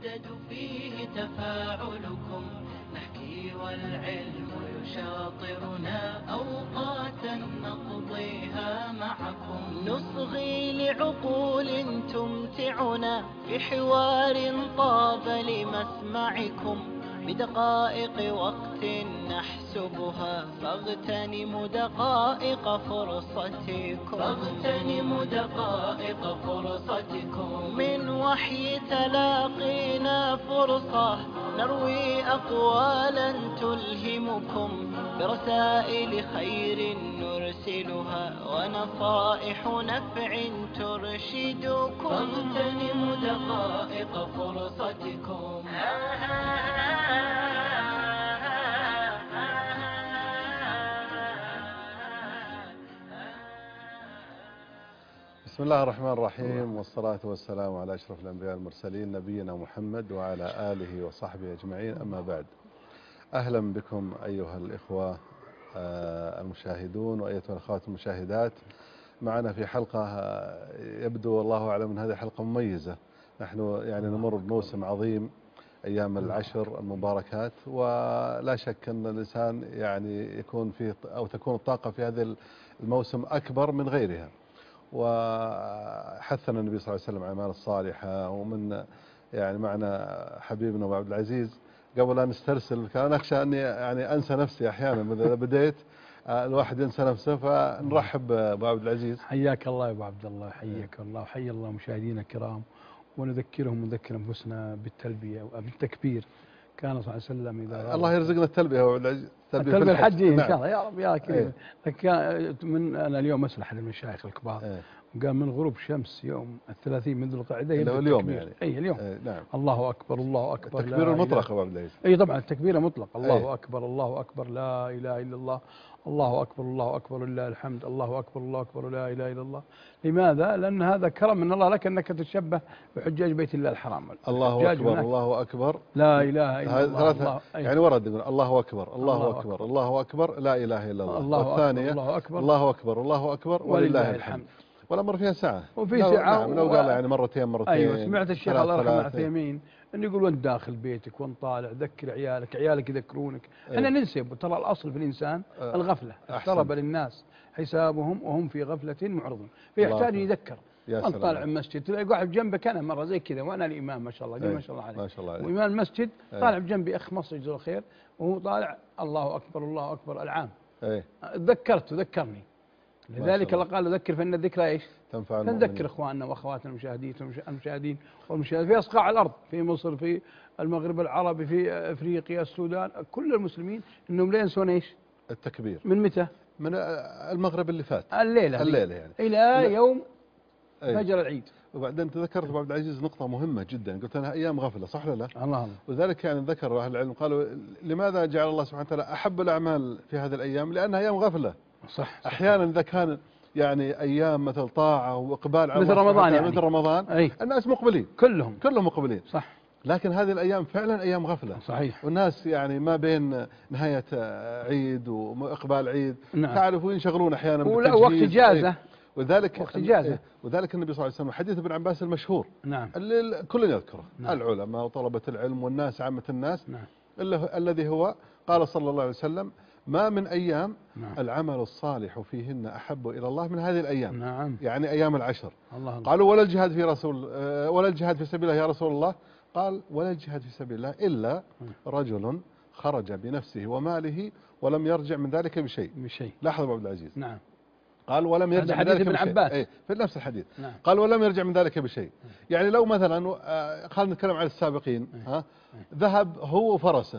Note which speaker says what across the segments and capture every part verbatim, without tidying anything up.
Speaker 1: يتجدد فيه تفاعلكم، نحكي والعلم يشاطرنا أوقاتا نقضيها معكم، نصغي لعقول تمتعنا في حوار طاب لمسمعكم، بدقائق وقت نحسبها فاغتنموا دقائق فرصتكم، فاغتنموا دقائق فرصتكم، من وحي تلاقينا فرصة نروي أقوالا تلهمكم، برسائل خير نرسلها ونصائح نفع ترشدكم، فاغتنموا دقائق فرصتكم.
Speaker 2: بسم الله الرحمن الرحيم، والصلاة والسلام على أشرف الأنبياء المرسلين نبينا محمد وعلى آله وصحبه أجمعين، أما بعد. أهلا بكم أيها الإخوة المشاهدون وأيتها الأخوات المشاهدات معنا في حلقة يبدو والله أعلم أن هذه حلقة مميزة. نحن يعني نمر بموسم عظيم، أيام العشر المباركات، ولا شك أن الإنسان يعني يكون فيه أو تكون الطاقة في هذا الموسم أكبر من غيرها، وحثنا النبي صلى الله عليه وسلم على الأعمال الصالحة. ومن يعني معنا حبيبنا أبو عبد العزيز، قبل أن نسترسل كان أخشى أني يعني أنسى نفسي أحيانا إذا بديت الواحد ينسى نفسه، فنرحب بأبو عبد العزيز.
Speaker 3: حياك الله يا أبو عبد الله، حياك الله وحيا الله مشاهدينا الكرام، ونذكرهم ونذكر أنفسنا بالتلبية وبالتكبير. كان صلى الله عليه وسلم إذا
Speaker 2: الله يرزقنا التلبية يا أبو عبد العزيز،
Speaker 3: التلبية في الحج إن شاء الله يا رب يا كريم. ايه. من أنا اليوم أسأل أحد المشايخ الكبار، ايه. وقال من غروب شمس يوم الثلاثين من ذو القعدة
Speaker 2: يبدأ اليوم يعني
Speaker 3: أي اليوم
Speaker 2: ايه نعم.
Speaker 3: الله أكبر الله أكبر،
Speaker 2: التكبير المطلق أبو عبد العزيز.
Speaker 3: أي طبعا التكبير مطلق، الله
Speaker 2: ايه.
Speaker 3: أكبر الله أكبر لا إله إلا الله، الله أكبر الله أكبر لله الحمد، الله أكبر الله أكبر لا إله إلا الله. لماذا؟ لأن هذا كرم من الله لك أنك تتشبه بحجاج بيت الله الحرام.
Speaker 2: الله أكبر الله أكبر
Speaker 3: لا إله إلا الله, الله
Speaker 2: يعني ورد يقول الله أكبر الله, الله أكبر, أكبر الله أكبر لا إله إلا الله, الله والثانية الله أكبر الله أكبر الله أكبر ولله الحمد. والأمر فيها ساعة،
Speaker 3: وفي ساعة
Speaker 2: نعم. لو قال يعني مرتين مرتين.
Speaker 3: أيوة سمعت الشيخ الله يرحمه العثيمين أن يقول وانت داخل بيتك وانت طالع ذكر عيالك، عيالك يذكرونك. احنا ننسى، ترى الأصل في الإنسان الغفلة، اقترب للناس حسابهم وهم في غفلة معرضون، فيحتاج يذكر. وانت طالع من المسجد تلاقي واحد جنبك، أنا مرة زي كذا وأنا الإمام ما شاء الله ما شاء الله عليه ما شاء الله عليه وإمام المسجد طالع بجنبي أخ مصري جزاه الخير، وهو طالع الله أكبر الله أكبر العام. تذكرت ذكرني، لذلك الله قال ذكر فإن الذكرى ايش؟ تنفع المؤمنين. فنذكر اخواننا واخواتنا المشاهدين المشاهدين والمشاهدين في اصقاع الارض، في مصر، في المغرب العربي، في افريقيا، السودان، كل المسلمين انهم لا ينسون ايش؟
Speaker 2: التكبير.
Speaker 3: من متى؟
Speaker 2: من المغرب اللي فات،
Speaker 3: الليله
Speaker 2: الليله يعني
Speaker 3: الى يوم فجر العيد.
Speaker 2: وبعدين تذكرت ابو عبد العزيز نقطة مهمة جدا، قلت أنا أيام غفلة، صح ولا لا؟
Speaker 3: الله الله.
Speaker 2: وذلك يعني ذكر أهل العلم قالوا لماذا جعل الله سبحانه وتعالى أحب الأعمال في هذه الأيام؟ لأنها أيام غفلة.
Speaker 3: صح, صح.
Speaker 2: أحيانا إذا كان يعني أيام مثل طاعة وإقبال على
Speaker 3: مثل رمضان يعني
Speaker 2: مثل رمضان
Speaker 3: أي.
Speaker 2: الناس مقبلين
Speaker 3: كلهم
Speaker 2: كلهم مقبلين،
Speaker 3: صح.
Speaker 2: لكن هذه الأيام فعلا أيام غفلة.
Speaker 3: صحيح.
Speaker 2: والناس يعني ما بين نهاية عيد وإقبال عيد،
Speaker 3: نعم.
Speaker 2: تعرفوا ينشغلون أحيانا
Speaker 3: وقت إجازة.
Speaker 2: وذلك
Speaker 3: وقت إجازة.
Speaker 2: وذلك النبي صلى الله عليه وسلم حديث ابن عباس المشهور،
Speaker 3: نعم.
Speaker 2: اللي كل يذكره،
Speaker 3: نعم.
Speaker 2: العلماء وطلبة العلم والناس عامة الناس،
Speaker 3: نعم.
Speaker 2: الذي هو قال صلى الله عليه وسلم ما من أيام
Speaker 3: نعم.
Speaker 2: العمل الصالح فيهن أحب إلى الله من هذه الأيام.
Speaker 3: نعم.
Speaker 2: يعني أيام العشر.
Speaker 3: الله
Speaker 2: قالوا ولا الجهاد في رسول ولا الجهاد في سبيل الله يا رسول الله؟ قال ولا الجهاد في سبيل الله إلا رجل خرج بنفسه وماله ولم يرجع من ذلك بشيء.
Speaker 3: بشيء.
Speaker 2: لاحظ أبو عبد العزيز.
Speaker 3: نعم.
Speaker 2: قال ولم يرجع من ذلك بشيء.
Speaker 3: عباس.
Speaker 2: ايه في نفس الحديث.
Speaker 3: نعم.
Speaker 2: قال ولم يرجع من ذلك بشيء. يعني لو مثلا خلينا نتكلم عن السابقين، ها ذهب هو وفرسه،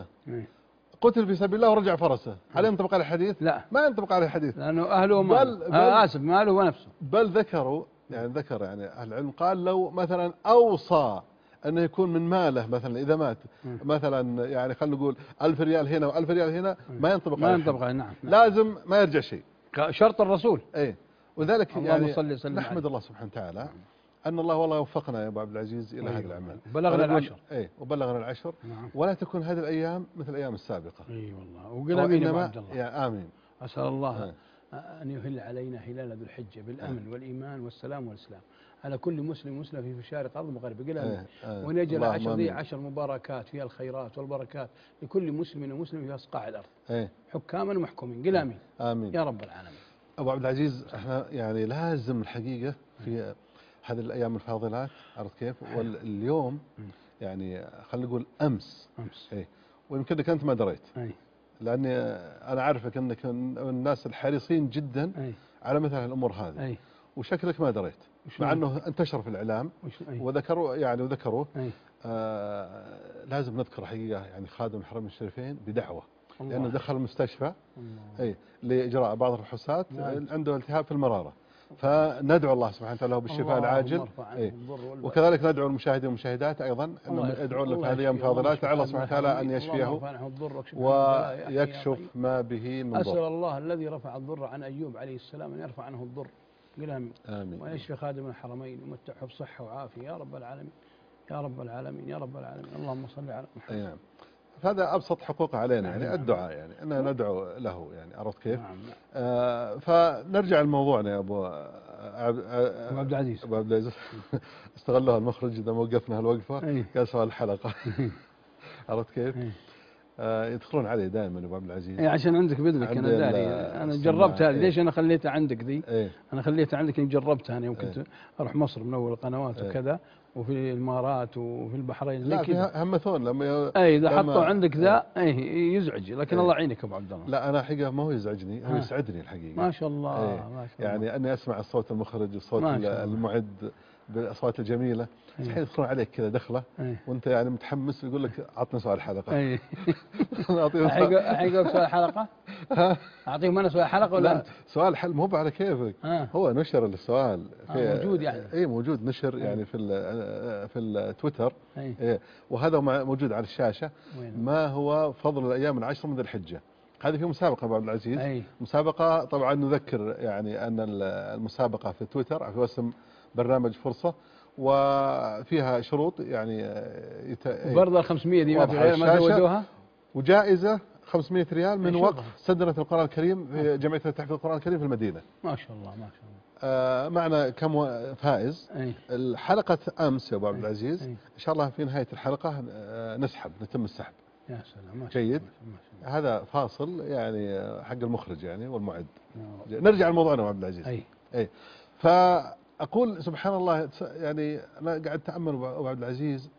Speaker 2: قتل في سبيل الله ورجع فرسه، هل ينطبق عليه الحديث؟
Speaker 3: لا
Speaker 2: ما ينطبق عليه الحديث،
Speaker 3: لانه اهله وماله، آه اسف ماله ونفسه.
Speaker 2: بل ذكروا يعني ذكر يعني اهل العلم قال لو مثلا اوصى انه يكون من ماله مثلا اذا مات مثلا يعني خلينا نقول ألف ريال هنا وألف ريال هنا ما ينطبق
Speaker 3: ما ينطبق عليه. نعم.
Speaker 2: لازم ما يرجع شيء،
Speaker 3: شرط الرسول.
Speaker 2: ايه وذلك يعني
Speaker 3: صلي صلي
Speaker 2: نحمد الله سبحانه وتعالى أن الله والله وفقنا يا أبو عبد العزيز إلى هذه الأعمال.
Speaker 3: بلغنا العشر.
Speaker 2: إيه وبلغنا العشر.
Speaker 3: نعم.
Speaker 2: ولا تكون هذه الأيام مثل الأيام السابقة.
Speaker 3: أي والله. وقل آمين يا أبو عبد الله.
Speaker 2: يا آمين.
Speaker 3: أسأل الله آه. أن يهل علينا هلال ذو الحجة بالأمن آه. والإيمان والسلام والإسلام. على كل مسلم مسلم في مشارق الأرض ومغاربها. قل آمين.
Speaker 2: آه.
Speaker 3: وأن يجعل عشر ذي عشر مباركات فيها الخيرات والبركات لكل مسلم ومسلم في أصقاع الأرض.
Speaker 2: آه.
Speaker 3: حكاما ومحكومين. قل آمين.
Speaker 2: آمين
Speaker 3: يا رب العالمين.
Speaker 2: أبو عبد العزيز، احنا يعني لازم الحقيقة في هذه الأيام الفاضلات، عرفت كيف؟ واليوم يعني خلينا نقول أمس
Speaker 3: أمس
Speaker 2: إيه، ويمكنك أنت ما دريت،
Speaker 3: أي.
Speaker 2: لأني أنا عارفك أنك من الناس الحريصين جدا
Speaker 3: أي.
Speaker 2: على مثل الأمور هذه.
Speaker 3: أي.
Speaker 2: وشكلك ما دريت، مع أنه انتشر في الإعلام وذكروا يعني وذكروا آه لازم نذكر حقيقة يعني خادم الحرمين الشريفين بدعوة، لأنه دخل المستشفى أي لإجراء بعض الفحوصات عنده التهاب في المرارة، فندعو الله سبحانه وتعالى له بالشفاء العاجل. إيه؟ وكذلك ندعو المشاهدين والمشاهدات أيضا أنهم يدعوا له في هذه الأيام الفاضلات الله سبحانه وتعالى أن يشفيه ويكشف ما به من ضر.
Speaker 3: أسأل الله الذي رفع الضر عن أيوب عليه السلام أن يرفع عنه الضر. قل آمين.
Speaker 2: آمين.
Speaker 3: ويشفي خادم الحرمين ومتعه بصحة وعافية يا رب العالمين يا رب العالمين يا رب العالمين. اللهم صل على محمد.
Speaker 2: أيام. هذا أبسط حقوقه علينا يعني الدعاء، يعني أننا ندعو له، يعني عرفت كيف؟
Speaker 3: نعم.
Speaker 2: آه فنرجع لموضوعنا يا أبو عبد
Speaker 3: أبو عبد العزيز.
Speaker 2: أبو عبد العزيز استغلها المخرج إذا ما وقفنا هالوقفة قال سؤال الحلقة. عرفت كيف؟ آه يدخلون علي دائما ابو عبد العزيز.
Speaker 3: اي عشان عندك بذلك انا داري، انا جربت هذه. ليش انا خليتها عندك ذي؟
Speaker 2: ايه؟
Speaker 3: انا خليتها عندك اني جربتها انا يوم كنت اروح مصر من اول القنوات ايه؟ وكذا، وفي الامارات وفي البحرين زي كذا.
Speaker 2: لا همثون لما
Speaker 3: اي اذا حطوا عندك ذا اي يزعج، لكن
Speaker 2: ايه؟
Speaker 3: الله يعينك ابو عبد الله.
Speaker 2: لا انا حقيقه ما هو يزعجني، هو يسعدني الحقيقه.
Speaker 3: ما شاء الله
Speaker 2: ايه؟
Speaker 3: ما شاء الله.
Speaker 2: يعني اني اسمع الصوت المخرج والصوت المعد بالاصوات الجميله، الحين يدخلون عليك كذا دخله وانت يعني متحمس يقول لك عطنا سؤال حلقه.
Speaker 3: اي الحين سؤال حلقه؟ اعطيهم انا سؤال حلقه ولا انت؟
Speaker 2: سؤال حل مو على كيفك.
Speaker 3: آه.
Speaker 2: هو نشر السؤال
Speaker 3: في آه موجود يعني.
Speaker 2: اي موجود نشر أي. يعني في في التويتر. إيه؟ وهذا موجود على الشاشه. وين؟ ما هو فضل الايام العشر من ذي الحجه. هذه في مسابقه ابو عبد العزيز.
Speaker 3: أي.
Speaker 2: مسابقه طبعا نذكر يعني ان المسابقه في تويتر في اسم برنامج فرصه، وفيها شروط يعني
Speaker 3: يت... برضه ال خمسمية دي ما في غير ما زودوها،
Speaker 2: وجائزه خمسمية ريال من وقف سدنة القرآن الكريم في جمعية تحفيظ القرآن الكريم في المدينة.
Speaker 3: ما شاء الله ما شاء الله.
Speaker 2: آه معنا كم فائز.
Speaker 3: أي.
Speaker 2: الحلقة أمس يا أبو عبد العزيز
Speaker 3: أي.
Speaker 2: إن شاء الله في نهاية الحلقة نسحب نتم السحب.
Speaker 3: يا سلام ما شاء الله.
Speaker 2: جيد. هذا فاصل يعني حق المخرج يعني والمعد. نرجع لموضوعنا أبو عبد العزيز.
Speaker 3: أي.
Speaker 2: أي. فأقول سبحان الله يعني أنا قاعد أتأمل أبو عبد العزيز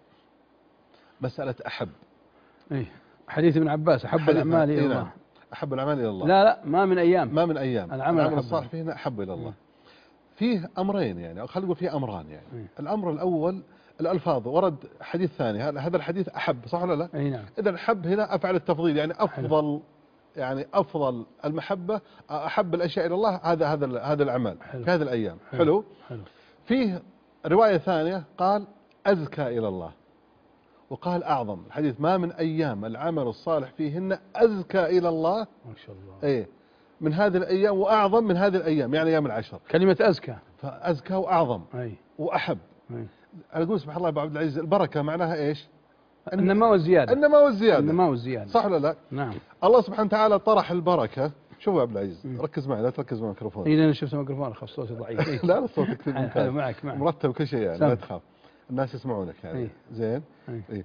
Speaker 2: مسألة أحب.
Speaker 3: أي. حديث ابن عباس أحب الأعمال إلى الله.
Speaker 2: أحب الأعمال إلى الله.
Speaker 3: لا لا ما من أيام.
Speaker 2: ما من أيام.
Speaker 3: العمل,
Speaker 2: العمل الصالح فينا أحب إلى الله. م. فيه أمرين يعني، أو خلينا نقول فيه أمران يعني. م. الأمر الأول الألفاظ، ورد حديث ثاني هذا الحديث أحب، صح ولا لا؟
Speaker 3: أي نعم.
Speaker 2: إذا أحب هنا أفعل التفضيل يعني أفضل حلو. يعني أفضل المحبة أحب الأشياء إلى الله هذا هذا هذا الأعمال في هذه الأيام. حلو. حلو.
Speaker 3: حلو.
Speaker 2: فيه رواية ثانية قال أزكى إلى الله، وقال أعظم الحديث ما من أيام العمل الصالح فيهن أزكى إلى الله
Speaker 3: ما شاء الله
Speaker 2: إيه من هذه الأيام وأعظم من هذه الأيام، يعني أيام العشر.
Speaker 3: كلمة أزكى
Speaker 2: فأزكى وأعظم
Speaker 3: أي.
Speaker 2: وأحب.
Speaker 3: أي.
Speaker 2: أنا أقول سبحان الله أبو عبد العزيز البركة معناها إيش؟
Speaker 3: النماء والزيادة.
Speaker 2: النماء والزيادة.
Speaker 3: النماء والزيادة.
Speaker 2: صح ولا لا؟
Speaker 3: نعم.
Speaker 2: الله سبحانه وتعالى طرح البركة. شوف يا عبد العزيز م. ركز معي لا تركز مع الميكروفون.
Speaker 3: إذا أنا شفت الميكروفون خف صوتي ضعيف.
Speaker 2: لا لا صوتك كثير ممتاز.
Speaker 3: معك معك.
Speaker 2: مرتب كل شيء يعني لا تخاف. الناس يسمعونك يعني.
Speaker 3: أي.
Speaker 2: زين.
Speaker 3: أي.
Speaker 2: أي.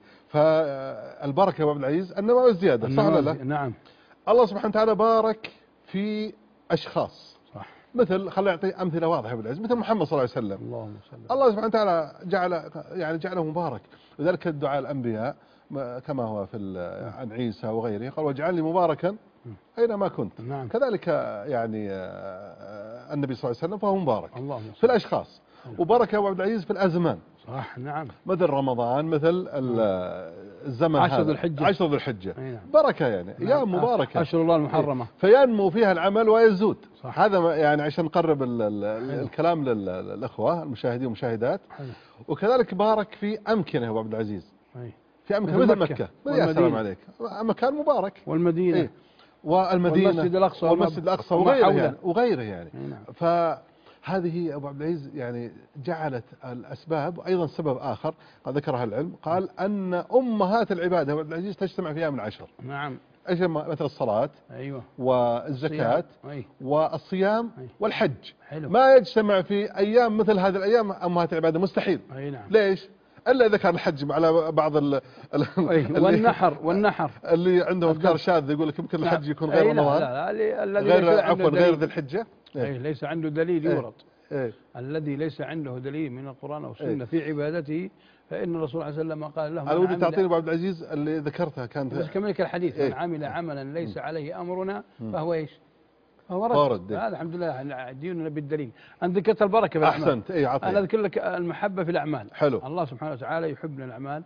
Speaker 2: فالبركة يا أبو عبد العزيز النماء والزيادة. صح ولا لا؟
Speaker 3: نعم.
Speaker 2: الله سبحانه وتعالى بارك في أشخاص.
Speaker 3: صح.
Speaker 2: مثل خلينا نعطي أمثلة واضحة يا أبو العزيز، مثل محمد صلى الله عليه وسلم.
Speaker 3: اللهم صل.
Speaker 2: الله سبحانه وتعالى جعل يعني جعله مبارك، وذلك الدعاء الأنبياء كما هو في عن عيسى وغيره قال واجعلني مباركا أينما كنت.
Speaker 3: نعم.
Speaker 2: كذلك يعني النبي صلى الله عليه وسلم فهو مبارك
Speaker 3: اللهم
Speaker 2: في الأشخاص. وبارك يا أبو عبد العزيز في الأزمان.
Speaker 3: صح. نعم.
Speaker 2: مثل رمضان، مثل الزمن
Speaker 3: عشر
Speaker 2: هذا
Speaker 3: ذي الحجة.
Speaker 2: عشر ذي الحجة.
Speaker 3: نعم.
Speaker 2: بركة يعني
Speaker 3: نعم.
Speaker 2: أيام مباركة
Speaker 3: أشهر الله المحرمة.
Speaker 2: فينمو فيها العمل ويزود.
Speaker 3: صح.
Speaker 2: هذا يعني عشان نقرب ال ال الكلام للأخوة المشاهدين والمشاهدات. وكذلك بارك في أمكنة يا أبو عبد العزيز.
Speaker 3: أي.
Speaker 2: في أمكنة مثل مكة, مكة. يا سلام عليك مكان مبارك.
Speaker 3: والمدينة.
Speaker 2: إيه؟ والمدينة
Speaker 3: والمسجد الأقصى
Speaker 2: والمسجد الأقصى وغيره يعني وغيره يعني.
Speaker 3: نعم.
Speaker 2: فهذه أبو عبد العزيز يعني جعلت الأسباب، وأيضا سبب آخر قد ذكرها العلم قال أن أمهات العبادة أبو عبد العزيز تجتمع في أيام العشر.
Speaker 3: نعم.
Speaker 2: ايش مثل الصلاة
Speaker 3: ايوه
Speaker 2: والزكاة
Speaker 3: أيوة.
Speaker 2: والصيام
Speaker 3: أيوة.
Speaker 2: والحج.
Speaker 3: حلو.
Speaker 2: ما يجتمع في ايام مثل هذه الايام امهات العبادة، مستحيل.
Speaker 3: اي نعم.
Speaker 2: ليش؟ الا اذا كان الحج على بعض ال
Speaker 3: اللي والنحر والنحر
Speaker 2: اللي عندهم افكار شاذه يقول لك يمكن الحج يكون غير رمضان.
Speaker 3: لا لا لا
Speaker 2: غير عفوا غير ذي الحجه.
Speaker 3: اي ليس عنده دليل يورد.
Speaker 2: إيه؟
Speaker 3: الذي ليس عنده دليل من القرآن والسنة
Speaker 2: إيه؟
Speaker 3: في عبادته فإن الرسول عليه وسلم قال له
Speaker 2: أنا ودي تعطيني أبو عبد العزيز اللي ذكرتها كانت
Speaker 3: بس كملك الحديث.
Speaker 2: إيه؟
Speaker 3: من عمل عملا ليس عليه أمرنا فهو إيش؟ فهو
Speaker 2: رد.
Speaker 3: هذا الحمد لله ديننا بالدليل. أنا ذكرت البركة في الأعمال.
Speaker 2: أحسنت. إيه عطيني.
Speaker 3: أنا أذكر لك المحبة في الأعمال.
Speaker 2: حلو.
Speaker 3: الله سبحانه وتعالى يحبنا الأعمال،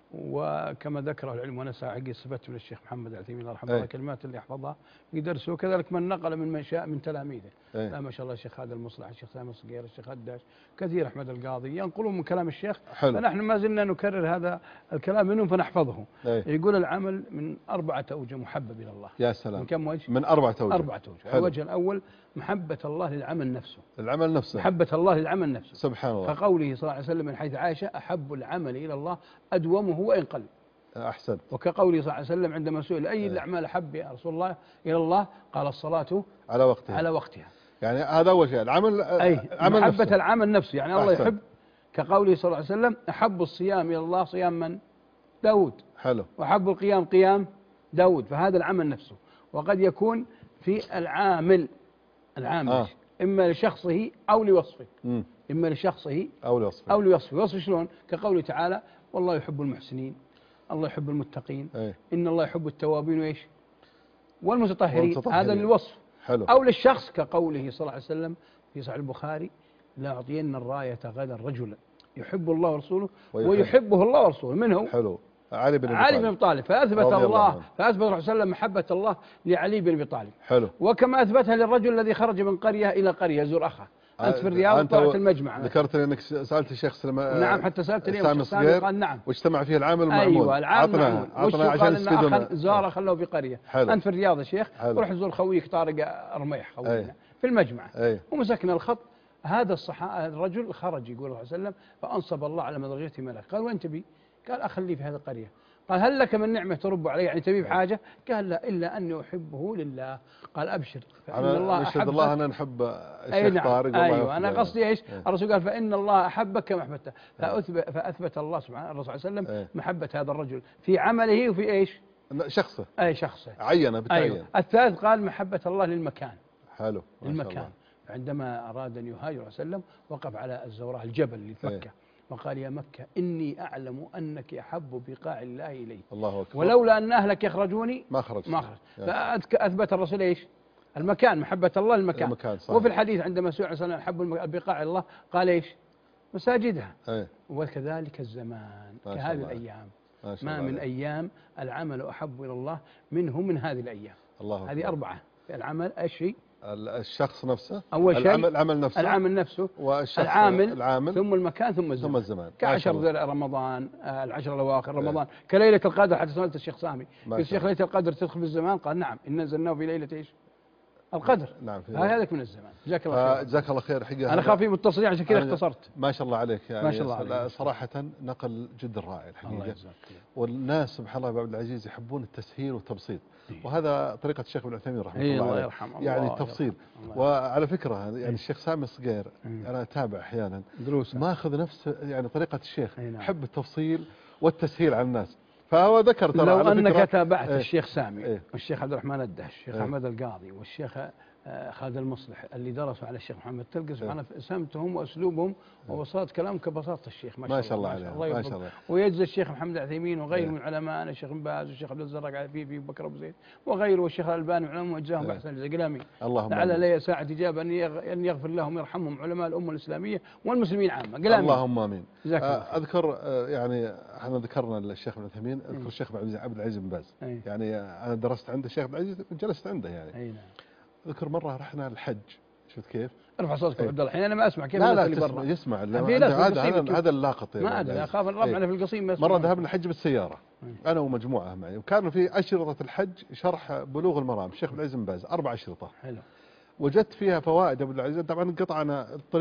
Speaker 3: وكما ذكره العلم ونسى حقي صفته من الشيخ محمد العثيمين الله يرحمه الله، كلمات اللي يحفظها يدرسه، وكذلك من نقل من من شاء من تلاميذه.
Speaker 2: أيه.
Speaker 3: لا ما شاء الله الشيخ هذا المصلح، الشيخ سامي الصقير، الشيخ هداش، كثير أحمد القاضي ينقلون من كلام الشيخ.
Speaker 2: حلو.
Speaker 3: فنحن ما زلنا نكرر هذا الكلام منهم فنحفظه.
Speaker 2: أيه.
Speaker 3: يقول العمل من أربعة أوجه محبب إلى الله.
Speaker 2: يا سلام.
Speaker 3: من كم وجه؟
Speaker 2: من أربعة أوجه.
Speaker 3: أربعة أوجه. الوجه الأول محبة الله للعمل نفسه.
Speaker 2: العمل نفسه.
Speaker 3: محبة الله للعمل نفسه.
Speaker 2: سبحان الله.
Speaker 3: كقوله صلى الله عليه وسلم من حيث عائشة أحب العمل إلى الله أدومه وإن قل.
Speaker 2: أحسنت.
Speaker 3: وكقوله صلى الله عليه وسلم عندما سئل أي الأعمال أحب يا رسول الله إلى الله قال الصلاة
Speaker 2: على وقتها.
Speaker 3: على وقتها.
Speaker 2: يعني هذا أول شيء العمل.
Speaker 3: أي
Speaker 2: عمل
Speaker 3: محبة
Speaker 2: نفسه.
Speaker 3: العمل نفسه، يعني الله
Speaker 2: أحسن.
Speaker 3: يحب. كقوله صلى الله عليه وسلم أحب الصيام إلى الله صيام من؟ داود.
Speaker 2: حلو.
Speaker 3: وأحب القيام قيام داود. فهذا العمل نفسه. وقد يكون في العامل العامل
Speaker 2: آه.
Speaker 3: إما لشخصه أو لوصفه.
Speaker 2: مم.
Speaker 3: إما لشخصه
Speaker 2: أو لوصفه.
Speaker 3: أو لوصفه. وصفه شلون؟ كقوله تعالى والله يحب المحسنين، الله يحب المتقين.
Speaker 2: أيه.
Speaker 3: إن الله يحب التوابين وإيش؟ والمتطهرين.
Speaker 2: والمتطهرين.
Speaker 3: هذا للوصف.
Speaker 2: حلو.
Speaker 3: أو للشخص كقوله صلى الله عليه وسلم في صحيح البخاري لا أعطين الراية غدا رجلا يحب الله ورسوله ويحب. ويحبه الله ورسوله. من هو؟
Speaker 2: حلو. علي بن أبي
Speaker 3: علي
Speaker 2: طالب.
Speaker 3: بن أبي طالب. فأثبت الله, الله فأثبت الله عليه وسلم محبة الله لعلي بن أبي طالب.
Speaker 2: حلو.
Speaker 3: وكما أثبتها للرجل الذي خرج من قرية إلى قرية يزور أخاه. أنت في الرياض طلعت المجمع.
Speaker 2: ذكرت لي أنك سألت الشيخ سلمان.
Speaker 3: نعم حتى سألت
Speaker 2: سامي الصقير
Speaker 3: قال نعم.
Speaker 2: واجتمع فيه العامل والمعمول.
Speaker 3: أيوة العامل
Speaker 2: عطنا عطنا عشان
Speaker 3: نستفيد. زار خلوه في قرية.
Speaker 2: حلو.
Speaker 3: أنت في الرياض يا شيخ.
Speaker 2: حلو.
Speaker 3: روح زور خويك طارق رميح خوينا.
Speaker 2: أيه.
Speaker 3: في المجمع.
Speaker 2: أيه.
Speaker 3: ومسكنا الخط. هذا الصحابي الرجل خرج يقول الله عليه وسلم فأنصب الله على مدرجته ملك. قال وين تبي؟ قال أخليه في هذه القرية. قال هل لك من نعمة ترب علي؟ يعني تبي بحاجة؟ قال لا إلا أني أحبه لله. قال أبشر فإن الله أحبك.
Speaker 2: الله أنا نحب الشيخ
Speaker 3: أي نعم.
Speaker 2: طارق.
Speaker 3: أيوة أنا قصدي إيش؟ الرسول قال فإن الله أحبك كما أحببته. فأثبت, فأثبت الله سبحانه الرسول صلى الله عليه وسلم محبة هذا الرجل في عمله وفي إيش؟
Speaker 2: شخصه.
Speaker 3: أي شخصه.
Speaker 2: عينه بالتعيين.
Speaker 3: أيوة. الثالث قال محبة الله للمكان.
Speaker 2: حلو.
Speaker 3: المكان. عندما أراد أن يهاجر عليه وسلم وقف على الزوراء الجبل اللي في مكة. وقال يا مكة إني أعلم أنك أحب بقاع الله إلي.
Speaker 2: الله أكبر.
Speaker 3: ولولا أن أهلك يخرجوني
Speaker 2: ما خرج
Speaker 3: ما خرج. فأثبت الرسول إيش؟ المكان محبة الله المكان.
Speaker 2: المكان صحيح.
Speaker 3: وفي الحديث عندما سئل عن أحب بقاع الله قال إيش؟ مساجدها.
Speaker 2: أيه.
Speaker 3: وكذلك الزمان كهذه الأيام. ما, ما من عليك. أيام العمل أحب إلى الله منه من هذه الأيام.
Speaker 2: الله
Speaker 3: هذه أربعة. العمل الشيء
Speaker 2: الشخص نفسه
Speaker 3: أول شيء
Speaker 2: العمل, العمل نفسه
Speaker 3: العامل نفسه
Speaker 2: العامل,
Speaker 3: العامل ثم المكان ثم الزمان,
Speaker 2: ثم الزمان.
Speaker 3: كعشر رمضان العشر الأواخر رمضان إيه. كليلة القدر. حتى سألت الشيخ سامي الشيخ ليلة القدر تدخل في الزمان؟ قال نعم إن نزلناه في ليلة إيش القدر.
Speaker 2: نعم
Speaker 3: هذا من الزمان. جزاك الله خير.
Speaker 2: جزاك الله خير. حقيقة
Speaker 3: أنا خافي متصلين عشان كذا اختصرت.
Speaker 2: ما شاء الله عليك يعني.
Speaker 3: ما شاء الله عليك.
Speaker 2: صراحة نقل جدا رائع الحقيقة. والناس سبحان الله عبد العزيز يحبون التسهيل والتبسيط. وهذا طريقة الشيخ ابن عثيمين رحمه الله عليه. يعني التفصيل. وعلى فكرة يعني الشيخ سامي الصقير أنا أتابع أحيانا
Speaker 3: دروس
Speaker 2: ما أخذ نفس يعني طريقة الشيخ. يحب التفصيل والتسهيل على الناس. فهو ذكر ترى
Speaker 3: لو
Speaker 2: على
Speaker 3: أنك
Speaker 2: فكرة
Speaker 3: تابعت
Speaker 2: ايه
Speaker 3: الشيخ سامي
Speaker 2: ايه
Speaker 3: والشيخ عبد الرحمن الدهش الشيخ
Speaker 2: ايه
Speaker 3: أحمد القاضي والشيخ خالد المصلح اللي درسوا على الشيخ محمد تلقى سبحانه سمتهم وأسلوبهم وبساطة كلام كبساطة الشيخ ما شاء,
Speaker 2: ما شاء الله,
Speaker 3: الله,
Speaker 2: الله, ما شاء الله.
Speaker 3: ويجزي الشيخ محمد العثيمين وغيره من علماء الشيخ بن باز والشيخ عبد الزراق عفيفي وبكر أبو زيد وغيره والشيخ الألباني وعلماء وجزاهم بأحسن الجزاء. آمين. لعل لي ساعة إجابة أن يغفر لهم ويرحمهم علماء الأمة الإسلامية والمسلمين عامة.
Speaker 2: اللهم آمين.
Speaker 3: آه
Speaker 2: أذكر يعني احنا ذكرنا الشيخ ابن عثيمين أذكر الشيخ عبد العزيز بن باز. يعني أنا درست عند الشيخ عبد العزيز وجلست عنده يعني.
Speaker 3: أي نعم.
Speaker 2: ذكر مرة رحنا الحج شفت كيف؟
Speaker 3: ارفع صوتك عبد الله الحين انا ما اسمع كيف
Speaker 2: لا لا تسمع يسمع
Speaker 3: هذا
Speaker 2: هذا اللاقط
Speaker 3: ما ادري اخاف الربع في القصيم.
Speaker 2: مرة ذهبنا الحج بالسيارة انا ومجموعة معي وكانوا في أشرطة الحج شرح بلوغ المرام الشيخ عبد العزيز بن باز أربع أشرطة.
Speaker 3: حلو.
Speaker 2: وجدت فيها فوائد ابو العزيز. طبعا قطعنا الطريق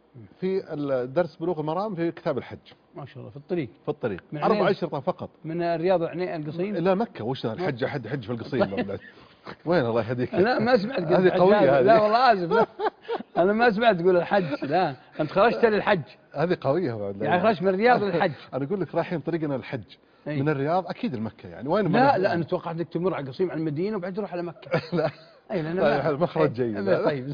Speaker 2: في درس بلوغ المرام في كتاب الحج.
Speaker 3: ما شاء الله في الطريق
Speaker 2: في الطريق أربع أشرطة فقط.
Speaker 3: من الرياض القصيم
Speaker 2: إلى مكة. وش الحج حد حج في القصيم؟ وين الله يهديك؟
Speaker 3: لا ما سمعت.
Speaker 2: هذه قوية هذه.
Speaker 3: لا والله آسف. لا أنا ما سمعت تقول الحج. لا أنت خرجت للحج.
Speaker 2: هذه قوية بعد.
Speaker 3: يعني خرجت من الرياض للحج.
Speaker 2: أنا أقول لك رايحين طريقنا الحج من الرياض أكيد المكة يعني وين؟
Speaker 3: لا لا أنا توقعت إنك تمر على القصيم على المدينة وبعد تروح على مكة.
Speaker 2: لا
Speaker 3: أي لأن
Speaker 2: مخرج جيد.
Speaker 3: طيب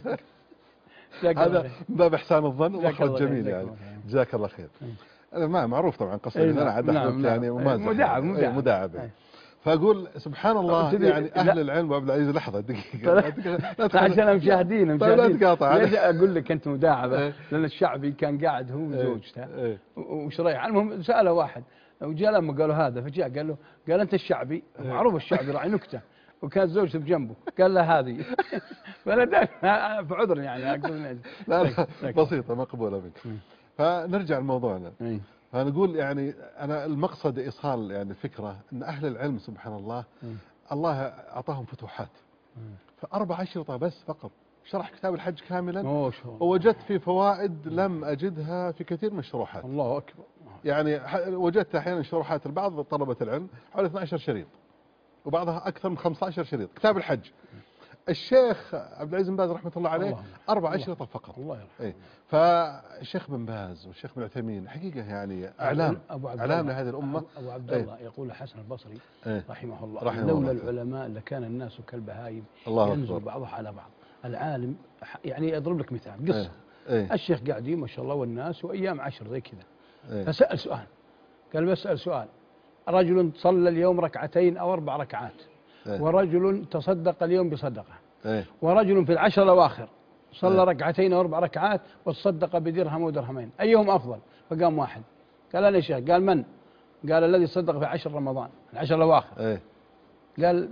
Speaker 2: هذا باب إحسان الظن ومخرج جميل يعني. جزاك الله خير. ما معروف طبعا قصدي أنا عاد أحببت يعني ممازح
Speaker 3: مداعب
Speaker 2: مداعب مداعب. فأقول سبحان الله يعني أهل العلم. أبو عبد العزيز لحظة دقيقة
Speaker 3: عشان المشاهدين
Speaker 2: لا تقاطع.
Speaker 3: ليش أقول لك أنت مداعبة؟ لأن الشعبي كان قاعد هو وزوجته وشريح. المهم سأله واحد وجاء لما قالوا هذا فجاء قال له قال أنت الشعبي معروف الشعبي راعي نكتة وكانت زوجته بجنبه قال له هذه. فأنا فعذر يعني أقول
Speaker 2: لا لا بسيطة مقبولة منك. فنرجع لموضوعنا. فنقول يعني أنا المقصد إيصال يعني الفكرة أن أهل العلم سبحان الله الله أعطاهم فتوحات. فأربع أشرطة بس فقط شرح كتاب الحج كاملا ووجدت فيه فوائد لم أجدها في كثير من الشروحات.
Speaker 3: الله أكبر.
Speaker 2: يعني وجدت أحيانا شروحات البعض طلبة العلم حوالي اثني عشر شريط وبعضها أكثر من خمسة عشر شريط كتاب الحج. الشيخ عبد العزيز بن باز رحمة الله عليه الله أربع أشرطة فقط.
Speaker 3: الله يرحمه.
Speaker 2: إيه. فالشيخ بن باز والشيخ بن عثيمين حقيقة يعني أعلام أعلام لهذه الأمة.
Speaker 3: أبو عبد الله إيه؟ يقول الحسن البصري إيه؟ رحمه الله
Speaker 2: رحمه
Speaker 3: لولا
Speaker 2: الله.
Speaker 3: العلماء لكان الناس كالبهايم
Speaker 2: ينزل
Speaker 3: بعضها على بعض. العالم يعني أضرب لك مثال قصة إيه؟ إيه؟ الشيخ قاعدين ما شاء الله والناس وأيام عشر زي كذا إيه؟ فسأل سؤال قال بسأل سؤال رجل صلى اليوم ركعتين أو أربع ركعات إيه؟ ورجل تصدق اليوم بصدقة إيه؟ ورجل في العشر الأواخر صلى إيه؟ ركعتين أو أربع ركعات وتصدق بدرهم ودرهمين أيهم أفضل؟ فقام واحد قال أنا شيخ. قال من؟ قال الذي صدق في عشر رمضان العشر الأواخر إيه؟ قال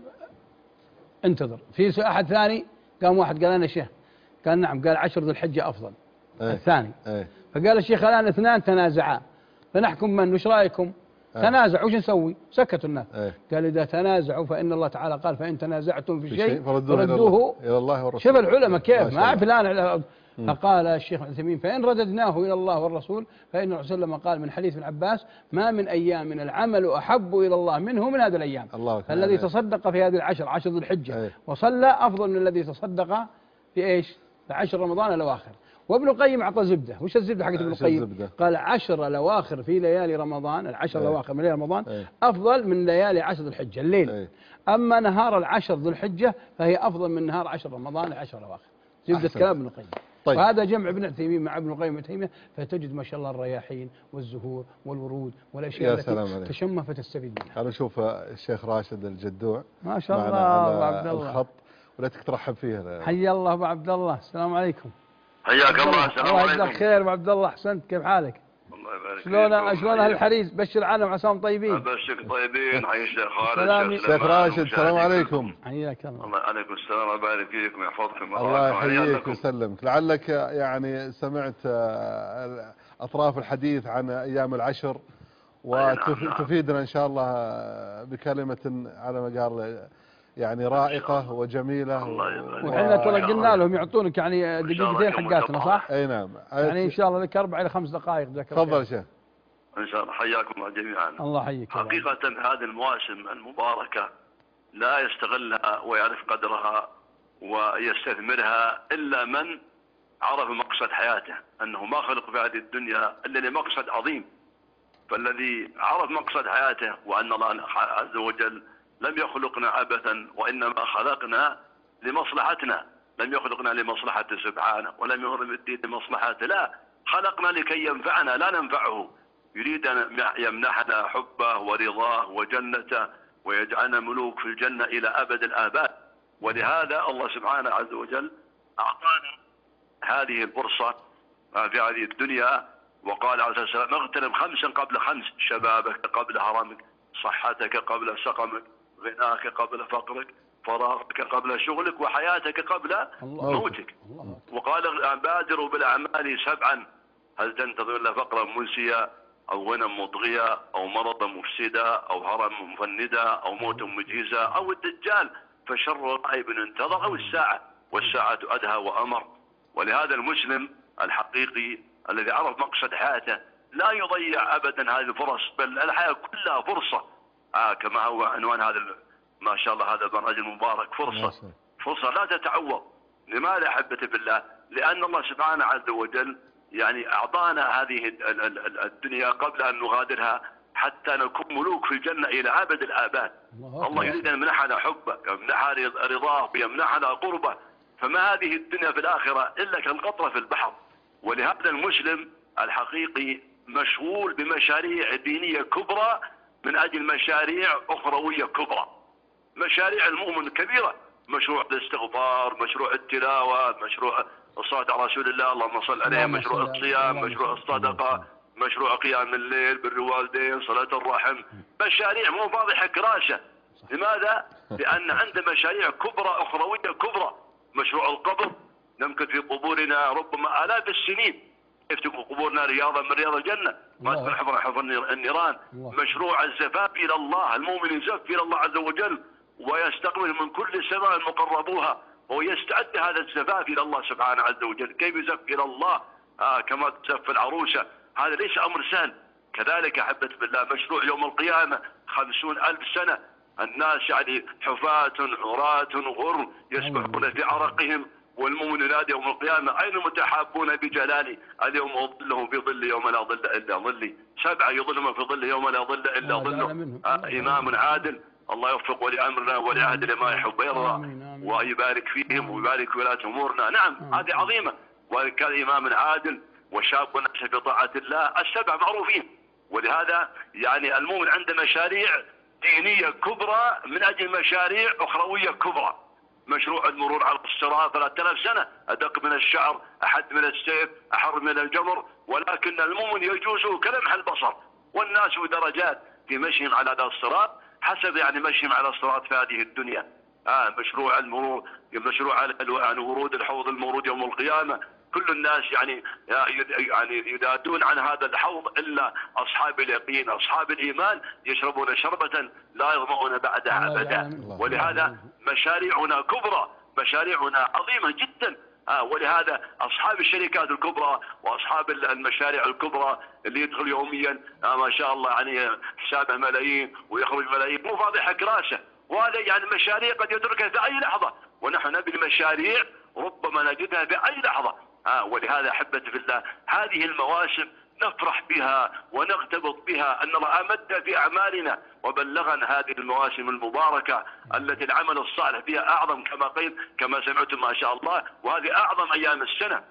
Speaker 3: انتظر. في أحد ثاني قام واحد قال أنا شيخ. قال نعم. قال عشر ذو الحجة أفضل إيه؟ الثاني إيه؟ فقال الشيخ الآن اثنان تنازعا فنحكم من وش رأيكم؟ أه. تنازعوا وش نسوي؟ سكتوا الناس. أه. قال إذا تنازعوا فإن الله تعالى قال فإن تنازعتم في شيء فردوه إلى الله والرسول. شوف العلماء كيف ما فلان. فقال الشيخ عثيمين فإن رددناه إلى الله والرسول فإن الرسول صلى الله عليه وسلم قال من حديث ابن عباس ما من أيام من العمل أحب إلى الله منه من هذه الأيام. الذي تصدق في هذه العشر عشر ذو الحجة أه. وصلى أفضل من الذي تصدق في إيش؟ في عشر رمضان الأواخر. وابن القيم أعطى زبدة. وش الزبدة حقت ابن القيم؟ قال عشر الأواخر في ليالي رمضان العشر
Speaker 2: ايه
Speaker 3: الأواخر من ليالي رمضان
Speaker 2: ايه
Speaker 3: أفضل من ليالي عشر ذو الحجة الليل ايه. أما نهار العشر ذو الحجة فهي أفضل من نهار عشر رمضان العشر الأواخر. زبدة كلام ابن القيم. طيب. وهذا جمع ابن عثيمين مع ابن القيم وتيمية فتجد ما شاء الله الرياحين والزهور والورود والأشياء التي تشم فتستفيد منها.
Speaker 2: أنا أشوف الشيخ راشد الجدوع
Speaker 3: ما شاء الله أبو عبد الله
Speaker 2: الخط ولا ترحب فيه.
Speaker 3: حيا الله أبو عبد الله. السلام عليكم.
Speaker 4: حياك الله. السلام عليكم.
Speaker 3: الله خير ابو عبد الله. احسنت. كيف حالك؟
Speaker 4: الله يبارك فيك.
Speaker 3: شلون شلون اهل الحريز؟ بشر عنهم عساهم طيبين.
Speaker 4: ابشرك طيبين. حي الشيخ خالد.
Speaker 2: شيخ راشد السلام عليكم.
Speaker 3: حياك الله.
Speaker 4: الله عليكم السلام. الله يبارك فيكم ويحفظكم.
Speaker 2: الله يحييك ويسلمك. لعلك يعني سمعت اطراف الحديث عن ايام العشر وتفيدنا ان شاء الله بكلمه على ما قال يعني رائقة وجميلة.
Speaker 3: وحنا ترى قلنا لهم يعطونك يعني دقيقتين حقاتنا صح؟
Speaker 2: اي نعم.
Speaker 3: يعني ان شاء الله لك اربع الى خمس دقائق.
Speaker 2: تفضل يا شيخ.
Speaker 4: ان شاء الله. حياكم الله جميعا.
Speaker 3: الله يحييك.
Speaker 4: حقيقة هذه المواسم المباركة لا يستغلها ويعرف قدرها ويستثمرها الا من عرف مقصد حياته انه ما خلق في هذه الدنيا الا لمقصد عظيم. فالذي عرف مقصد حياته وان الله عز وجل لم يخلقنا عبثا وإنما خلقنا لمصلحتنا. لم يخلقنا لمصلحته سبحانه ولم يخلق الدين لمصلحته. لا خلقنا لكي ينفعنا لا ننفعه. يريد أن يمنحنا حبه ورضاه وجنته ويجعلنا ملوك في الجنة إلى أبد الآباد. ولهذا الله سبحانه عز وجل أعطانا هذه الفرصة في هذه الدنيا وقال عليه الصلاة والسلام اغتنم خمسا قبل خمس. شبابك قبل هرمك صحتك قبل سقمك غناك قبل فقرك فراغك قبل شغلك وحياتك قبل موتك. وقال بادروا بالأعمال سبعا هل تنتظر إلا فقرا منسيا أو غنى مطغية أو مرض مفسدة أو هرم مفندة أو موت مجيزة أو الدجال فشر غائب انتظر أو الساعة والساعة أدهى وأمر. ولهذا المسلم الحقيقي الذي عرف مقصد حياته لا يضيع أبدا هذه الفرص، بل الحياة كلها فرصة. آه كما هو عنوان هذا ما شاء الله هذا البرنامج المبارك، فرصة فرصة لا تتعوض. لماذا أحبتي بالله؟ لأن الله سبحانه عز وجل يعني أعطانا هذه الدنيا قبل أن نغادرها حتى نكون ملوك في الجنة إلى أبد الآباد. الله يريد أن يمنحنا حبه، يمنحنا رضاه، يمنحنا قربه. فما هذه الدنيا في الآخرة إلا كالقطرة في البحر. ولهذا المسلم الحقيقي مشغول بمشاريع دينية كبرى من أجل مشاريع أخروية كبرى. مشاريع المؤمن كبيرة، مشروع الاستغفار، مشروع التلاوة، مشروع الصلاة على رسول الله اللهم صل عليه، مشروع الصيام، مشروع الصدقة، مشروع قيام الليل، بر الوالدين، صلاة الرحم. مشاريع مو واضحة كراسة. لماذا؟ لأن عند مشاريع كبرى أخروية كبرى. مشروع القبر، نمكث في قبورنا ربما آلاف السنين، يفتكوا قبورنا رياضا من رياض الجنة، ما تكون حفر حفر النيران. مشروع الزفاف إلى الله، المؤمن يزف إلى الله عز وجل ويستقبل من كل سماء مقربوها، ويستعد هذا الزفاف إلى الله سبحانه عز وجل. كيف يزف إلى الله؟ آه كما تزف العروسة. هذا ليس أمر سهل. كذلك أحبت بالله مشروع يوم القيامة، خمسون ألف سنة الناس يعني حفاة عراة غر يسبحون في عرقهم، والمؤمن ينادي يوم القيامة أين متحابون بجلالي؟ اليوم أظلهم في ظل يوم لا ظل إلا ظلي. سبعة يظلهم في ظل يوم لا ظل إلا ظله. آه إمام عادل، الله يوفق ولي أمرنا ولي عهد لما يحب ويرضى، ويبارك فيهم ويبارك في ولاة أمورنا. نعم هذه عظيمة. وكان إمام عادل وشاب نشأ في طاعة الله، السبع معروفين. ولهذا يعني المؤمن عنده مشاريع دينية كبرى من أجل مشاريع أخروية كبرى. مشروع المرور على الصراط ثلاثة آلاف سنة، أدق من الشعر، أحد من السيف، أحر من الجمر، ولكن المؤمن يجوزه كلمح البصر. والناس درجات في مشيهم على هذا الصراط حسب يعني مشيهم على الصراط في هذه الدنيا. آه مشروع المرور، مشروع يعني ورود الحوض المورود يوم القيامة. كل الناس يعني يعني يدادون عن هذا الحوض الا اصحاب اليقين، اصحاب الايمان يشربون شربة لا يظمؤون بعدها ابدا. ولهذا مشاريعنا كبرى، مشاريعنا عظيمة جدا. آه ولهذا اصحاب الشركات الكبرى واصحاب المشاريع الكبرى اللي يدخل يوميا آه ما شاء الله يعني حسابه ملايين ويخرج ملايين، مو فاضحة كراسة. وهذا يعني مشاريع قد يدركها في اي لحظة، ونحن نبي المشاريع ربما نجدها في اي لحظة. آه ولهذا أحبتي في الله هذه المواسم نفرح بها ونغتبط بها أن الله أمد في أعمالنا وبلغنا هذه المواسم المباركة التي العمل الصالح فيها أعظم كما قيل كما سمعتم ما شاء الله، وهذه أعظم أيام السنة.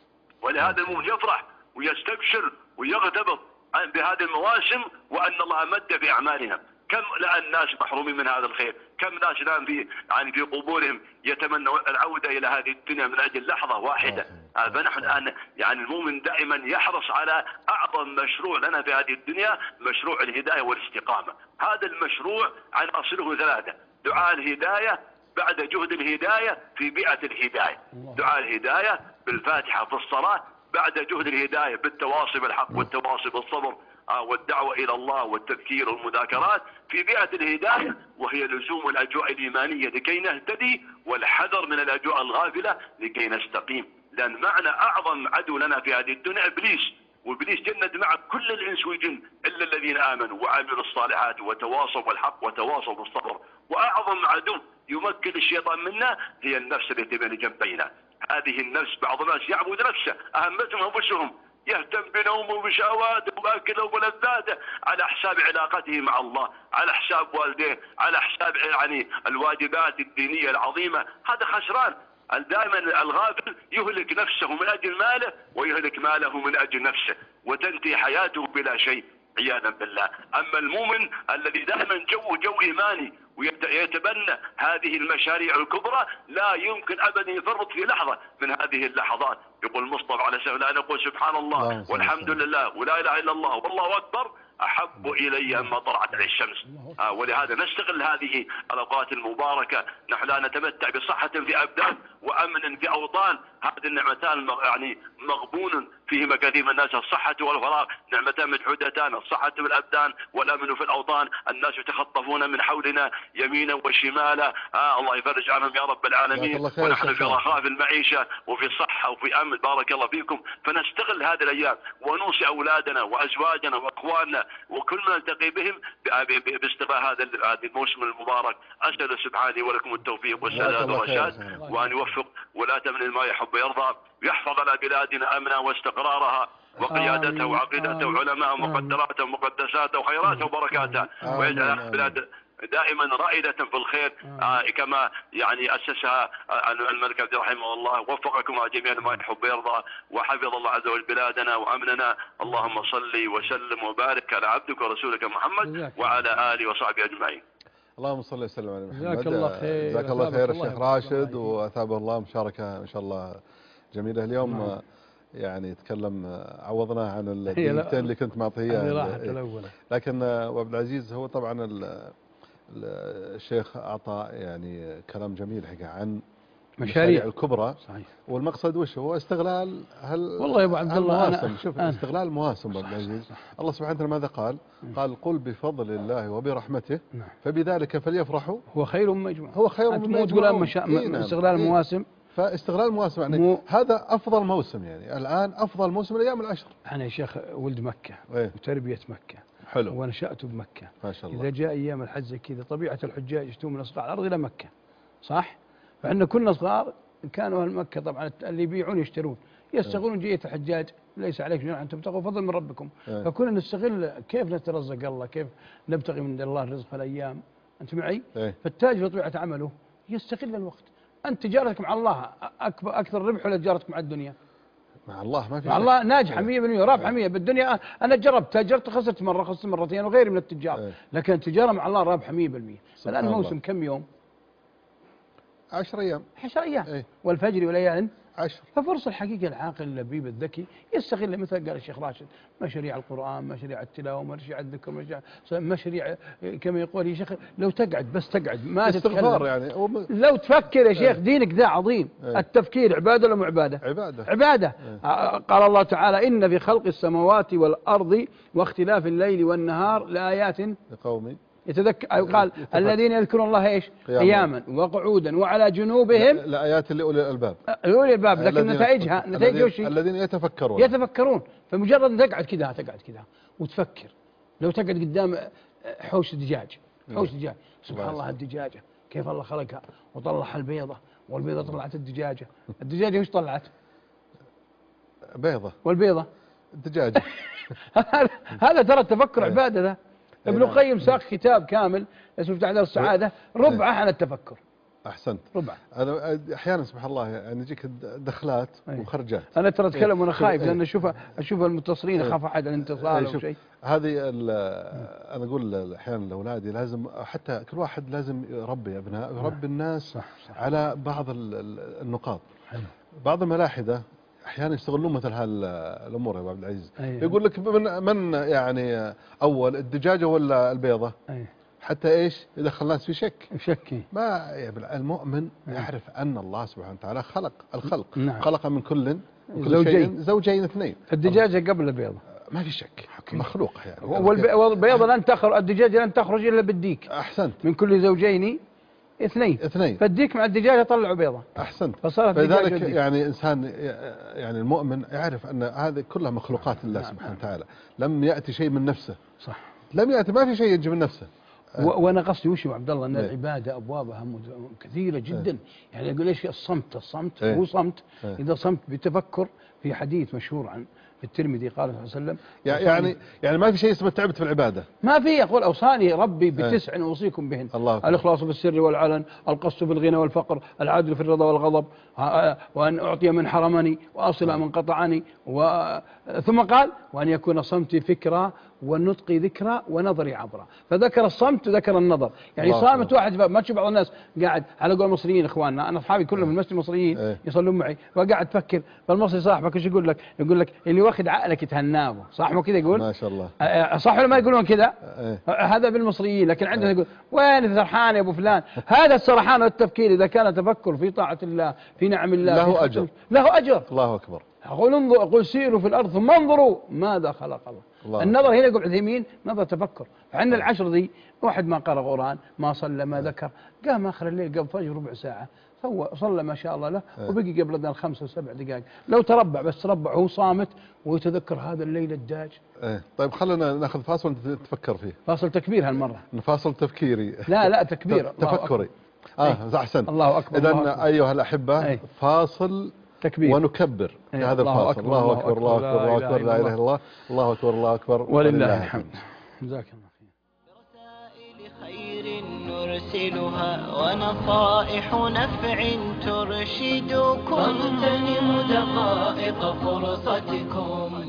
Speaker 4: ولهذا المؤمن يفرح ويستبشر ويغتبط بهذه المواسم وأن الله أمد في أعمالنا. كم لأن الناس محرومين من هذا الخير، كم ناس الآن في يعني في قبورهم يتمنوا العودة إلى هذه الدنيا من أجل لحظة واحدة. فنحن الآن يعني المؤمن دائما يحرص على أعظم مشروع لنا في هذه الدنيا، مشروع الهداية والاستقامة. هذا المشروع عناصره ثلاثة: دعاء الهداية، بعد جهد الهداية في بيئة الهداية. دعاء الهداية بالفاتحة في الصلاة، بعد جهد الهداية بالتواصي بالحق والتواصي بالصبر والدعوة إلى الله والتذكير والمذاكرات في بيئة الهداية، وهي لزوم الأجواء الإيمانية لكي نهتدي، والحذر من الأجواء الغافلة لكي نستقيم. لأن معنى أعظم عدو لنا في هذه الدنيا إبليس، وإبليس جند مع كل الإنس والجن إلا الذين آمنوا وعملوا الصالحات وتواصوا بالحق وتواصوا بالصبر. وأعظم عدو يمكن الشيطان منا هي النفس التي بين جنبينا. هذه النفس بعض الناس يعبد نفسه، أهمتهم أنفسهم، يهتم بنومه وبشهواته وبأكله وبلذاته على حساب علاقته مع الله، على حساب والديه، على حساب يعني الواجبات الدينية العظيمة. هذا خسران. دائما الغافل يهلك نفسه من أجل ماله ويهلك ماله من أجل نفسه، وتنتهي حياته بلا شيء عياذا بالله. أما المؤمن الذي دائما جو جو إيماني ويتبنى هذه المشاريع الكبرى لا يمكن أبدا يفرط في لحظة من هذه اللحظات. يقول المصطفى عليه السلام: لا نقول سبحان الله والحمد لله ولا إله إلا الله والله أكبر أحب إلي مما طلعت عليه الشمس. آه ولهذا نستغل هذه الأوقات المباركة. نحن لا نتمتع بصحة في أبدان وأمن في أوطان، هذه النعمتان يعني مغبون فيهما كثير من الناس، الصحة والفراغ نعمتان مجحودتان، الصحة في الأبدان والأمن في الأوطان. الناس يتخطفون من حولنا يمينا وشمالا. آه الله يفرج عنهم يا رب العالمين. ونحن في رخاء في المعيشة وفي صحة صحة وفي أمن بارك الله فيكم، فنستغل هذه الأيام ونوصي أولادنا وأزواجنا وأخواننا وكل من نلتقي بهم باستغلال هذا هذا الموسم المبارك. أسأل سبحانه ولكم التوفيق والسداد والرشاد، وأن يوفق ولاة من ما يحب ويرضى، ويحفظ على بلادنا أمنا واستقرارها وقيادتها وعقيدتها وعلماء ومقدراتها ومقدساتها وخيراتها وبركاتها، ويجعل بلاد دائما رائدة في الخير آه كما يعني أسسها الملك عبد رحمه الله. وفقكم جميعا ما يحب ويرضى، وحفظ الله عز وجل بلادنا وأمننا. اللهم صل وسلم وبارك على عبدك ورسولك محمد وعلى آله وصحبه أجمعين.
Speaker 2: اللهم صل وسلم على محمد.
Speaker 3: جزاك الله خير.
Speaker 2: جزاك الله خير الشيخ راشد، وأثابه الله مشاركة إن شاء الله جميلة اليوم. نعم. يعني تكلم عوضنا عن الدقيقتين اللي كنت معطيه، لكن وعبد العزيز هو طبعا الشيخ أعطى يعني كلام جميل حقيقة عن المشاريع الكبرى. صحيح. والمقصد وش هو؟ استغلال هل
Speaker 3: والله يا ابو عبد الله
Speaker 2: المواسم. شوف أنا استغلال المواسم ابو عبد العزيز. الله سبحانه وتعالى ماذا قال؟ قال قل بفضل الله وبرحمته فبذلك فليفرحوا
Speaker 3: هو خير مما يجمعون.
Speaker 2: هو خير مما يجمعون.
Speaker 3: استغلال المواسم،
Speaker 2: فاستغلال المواسم يعني مو هذا افضل موسم، يعني الان افضل موسم الايام العشر.
Speaker 3: انا يا شيخ ولد مكه ايه؟ وتربيه مكه
Speaker 2: حلو،
Speaker 3: ونشأت بمكة
Speaker 2: ما شاء الله.
Speaker 3: إذا جاء أيام الحج زي كذا طبيعة الحجاج يجتون من أصقاع الأرض إلى مكة، صح؟ فإحنا كنا صغار كانوا أهل مكة طبعا اللي يبيعون يشترون يستغلون جية الحجاج، ليس عليكم جناح أن تبتغوا فضل من ربكم. اه. فكنا نستغل كيف نترزق الله، كيف نبتغي من الله الرزق في الأيام. أنت معي؟ اه. فالتاجر طبيعة عمله يستغل الوقت. أنت تجارتك مع الله أكبر أكثر ربح ولا تجارتك مع الدنيا؟
Speaker 2: مع الله ما في
Speaker 3: مع الله ناجحة مية بالمية رابحة مية بالدنيا. أنا جربت تاجرت خسرت مرة خسرت مرتين وغيري من التجار ايه. لكن التجارة مع الله رابحة مية بالمية. الآن موسم كم يوم؟
Speaker 2: عشر أيام
Speaker 3: عشر أيام
Speaker 2: ايه.
Speaker 3: والفجر وليال
Speaker 2: عشر.
Speaker 3: ففرصة الحقيقة العاقل اللبيب الذكي يستغل مثل قال الشيخ راشد مشاريع القرآن، مشاريع التلاوة، مشاريع الذكر، مشاريع, مشاريع كما يقول يا شيخ لو تقعد بس تقعد ما
Speaker 2: استغفار يعني
Speaker 3: لو تفكر يا شيخ. دينك ذا عظيم. ايه. التفكير عبادة ولا مو عبادة؟
Speaker 2: عبادة.
Speaker 3: عبادة. ايه. قال الله تعالى إن في خلق السماوات والأرض واختلاف الليل والنهار لآيات
Speaker 2: لقوم
Speaker 3: يتذكر. قال الذين يذكرون الله ايش؟ قياما وقعودا وعلى جنوبهم
Speaker 2: لآيات لأولي الألباب.
Speaker 3: أولي الألباب، لكن نتائجها نتائج وش؟
Speaker 2: الذين يتفكرون
Speaker 3: يتفكرون. فمجرد تقعد كذا تقعد كذا وتفكر، لو تقعد قدام حوش دجاج حوش دجاج سبحان الله الدجاجة كيف الله خلقها وطلعها البيضة، والبيضة طلعت الدجاجة. الدجاجة وش طلعت؟
Speaker 2: بيضة.
Speaker 3: والبيضة
Speaker 2: دجاجة.
Speaker 3: هذا ترى التفكر عبادة. ذا ابن القيم ساق كتاب كامل اسمه مفتاح دار السعادة ربعه عن التفكر.
Speaker 2: أحسنت.
Speaker 3: ربع.
Speaker 2: أنا أحيانا سبحان الله يعني يجيك دخلات وخرجات.
Speaker 3: أنا ترى أتكلم وأنا خايف لأن أشوف أشوف المتصلين أخاف أحد الانتصال أو شيء.
Speaker 2: هذه أنا أقول أحيانا لأولادي لازم حتى كل واحد لازم يربي أبناء يربي الناس صح صح. على بعض النقاط. حلو. بعض الملاحدة أحيانا يستغلون مثل هالأمور يا أبو عبد العزيز. أيه. يقول لك من من يعني أول الدجاجة ولا البيضة؟ أيه. حتى ايش يدخل الناس في شك
Speaker 3: شك
Speaker 2: ما المؤمن يعرف ان الله سبحانه وتعالى خلق الخلق.
Speaker 3: نعم.
Speaker 2: خلق من كل
Speaker 3: زوجين
Speaker 2: زوجين اثنين.
Speaker 3: الدجاجه قبل البيضه
Speaker 2: ما في شك مخلوق يعني.
Speaker 3: والبيضه لن تخرج الدجاجه لن تخرج الا بالديك.
Speaker 2: احسنت.
Speaker 3: من كل زوجين اثنين
Speaker 2: اثنين
Speaker 3: فالديك مع الدجاجه طلعوا بيضه.
Speaker 2: احسنت.
Speaker 3: فلذلك
Speaker 2: يعني انسان يعني المؤمن يعرف ان هذه كلها مخلوقات الله نعم. سبحانه وتعالى لم ياتي شيء من نفسه.
Speaker 3: صح.
Speaker 2: لم ياتي ما في شيء يجي من نفسه.
Speaker 3: وانا قصدي وش يا عبد الله ان العباده ابوابها كثيره جدا. يعني يقول ايش الصمت الصمت هو صمت. اذا صمت بتفكر في حديث مشهور عن الترمذي قال صلى الله عليه وسلم
Speaker 2: يعني يعني ما في شيء اسمه تعبت في العباده.
Speaker 3: ما في. يقول اوصاني ربي بتسع اوصيكم بهن الاخلاص بالسر والعلن، القصد في الغنى والفقر، العدل في الرضا والغضب، وان اعطي من حرمني واصل من قطعني، و... ثم قال وان يكون صمتي فكرة والنطق ذكرى ونظري عبرة. فذكر الصمت وذكر النظر. يعني صامت واحد ما تشوف بعض الناس قاعد على قول المصريين اخواننا انا اصحابي كلهم في المسجد مصريين يصلون معي وقاعد تفكر فالمصري صاحبك ايش يقول لك؟ يقول لك اللي واخد عقلك يتهناه صح مو كذا يقول؟
Speaker 2: ما شاء الله
Speaker 3: صح ولا ما يقولون كذا؟ هذا بالمصريين. لكن عندنا يقول وين سرحان يا ابو فلان؟ هذا السرحان والتفكير اذا كان تفكر في طاعة الله في نعم الله
Speaker 2: له اجر
Speaker 3: له اجر.
Speaker 2: الله اكبر.
Speaker 3: أقول انظر أقول سيروا في الأرض ثم انظروا ماذا خلق الله. الله النظر هنا يقول عثيمين نظر تفكر. فعندنا العشر ذي واحد ما قرأ قرآن، ما صلى، ما ذكر، قام آخر الليل قبل فجر ربع ساعة صلى ما شاء الله له، وبقي قبل الأذان خمس وسبع دقائق. لو تربع بس تربع هو صامت ويتذكر هذا الليل الداج.
Speaker 2: ايه طيب خلينا ناخذ فاصل نتفكر فيه.
Speaker 3: فاصل تكبير هالمرة.
Speaker 2: فاصل تفكيري.
Speaker 3: لا لا تكبير.
Speaker 2: تفكري. اه احسن.
Speaker 3: الله أكبر.
Speaker 2: إذا أيها الأحبة أي. فاصل
Speaker 3: تكبير
Speaker 2: ونكبر في هذا الفاصل. الله أكبر الله أكبر الله أكبر لا إله إلا الله الله أكبر الله أكبر
Speaker 3: ولله الحمد. جزاك الله خير.
Speaker 1: برسائل خير نرسلها ونصائح نفع ترشدكم، فاغتنموا دقائق فرصتكم.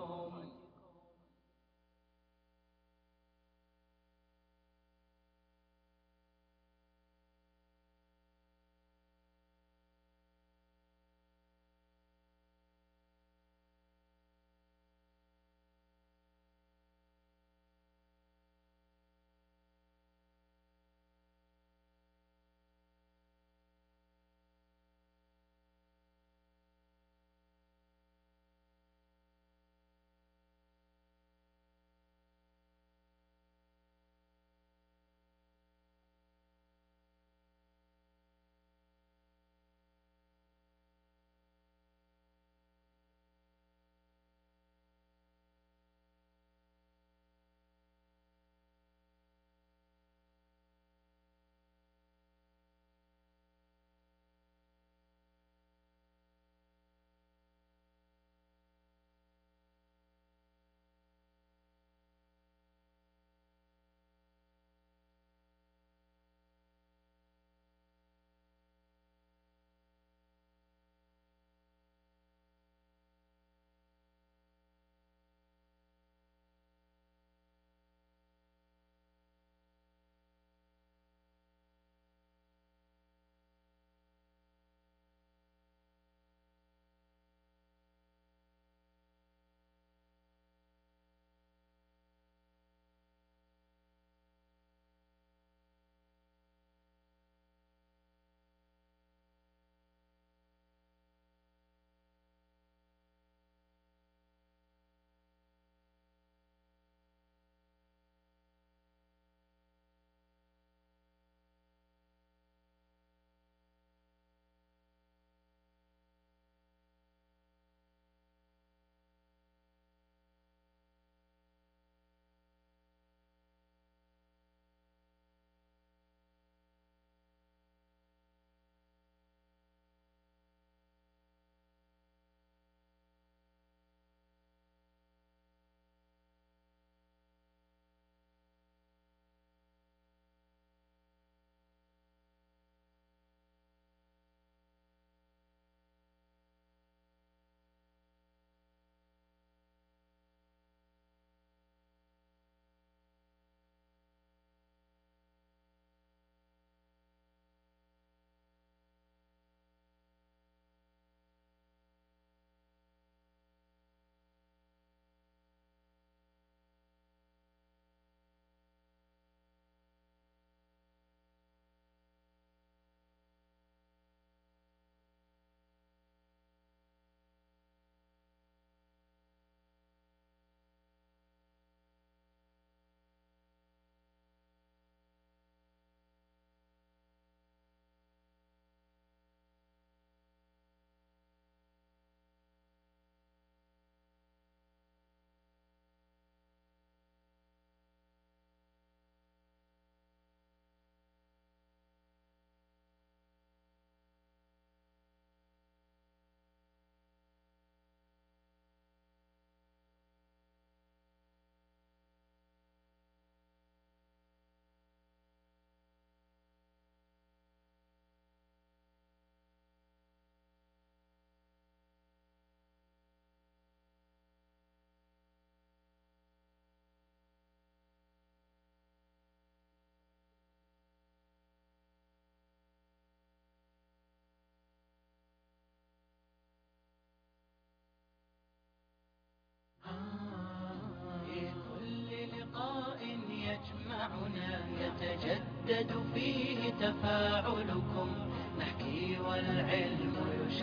Speaker 1: يتجدد فيه تفاعلكم، نحكي والعلم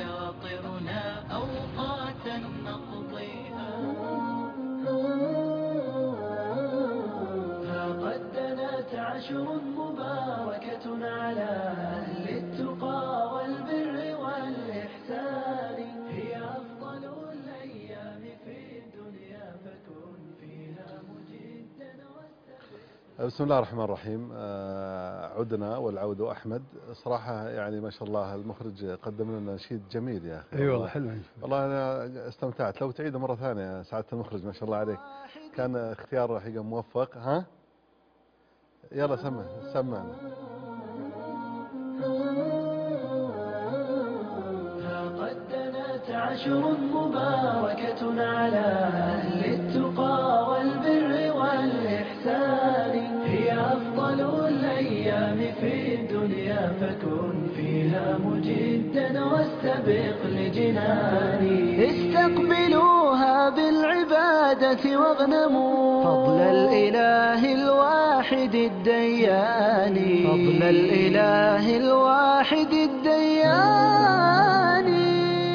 Speaker 1: يشاطرنا أوقاتا نقضيها. فقد دنا عشر مباركة على أهل التقى والبر والإحسان، هي أفضل الأيام في الدنيا فكن فيها مجدا واستبق.
Speaker 2: بسم الله الرحمن الرحيم. عدنا والعود أحمد. صراحة يعني ما شاء الله المخرج قدم لنا نشيد جميل يا أخي.
Speaker 3: اي والله حلو.
Speaker 2: والله أنا استمتعت. لو تعيده مرة ثانية سعادة المخرج ما شاء الله عليك، كان اختيار حقيقة موفق. ها يلا سمع سمعنا.
Speaker 1: قد دنت عشر مباركة على أهل التقى والبر والإحسان، هي أفضل الأيام في الدنيا فكن فيها مجدا واستبق لجناني. استقبلوها بالعبادة واغنموا فضل الإله الواحد الديان، فضل الإله الواحد الديان.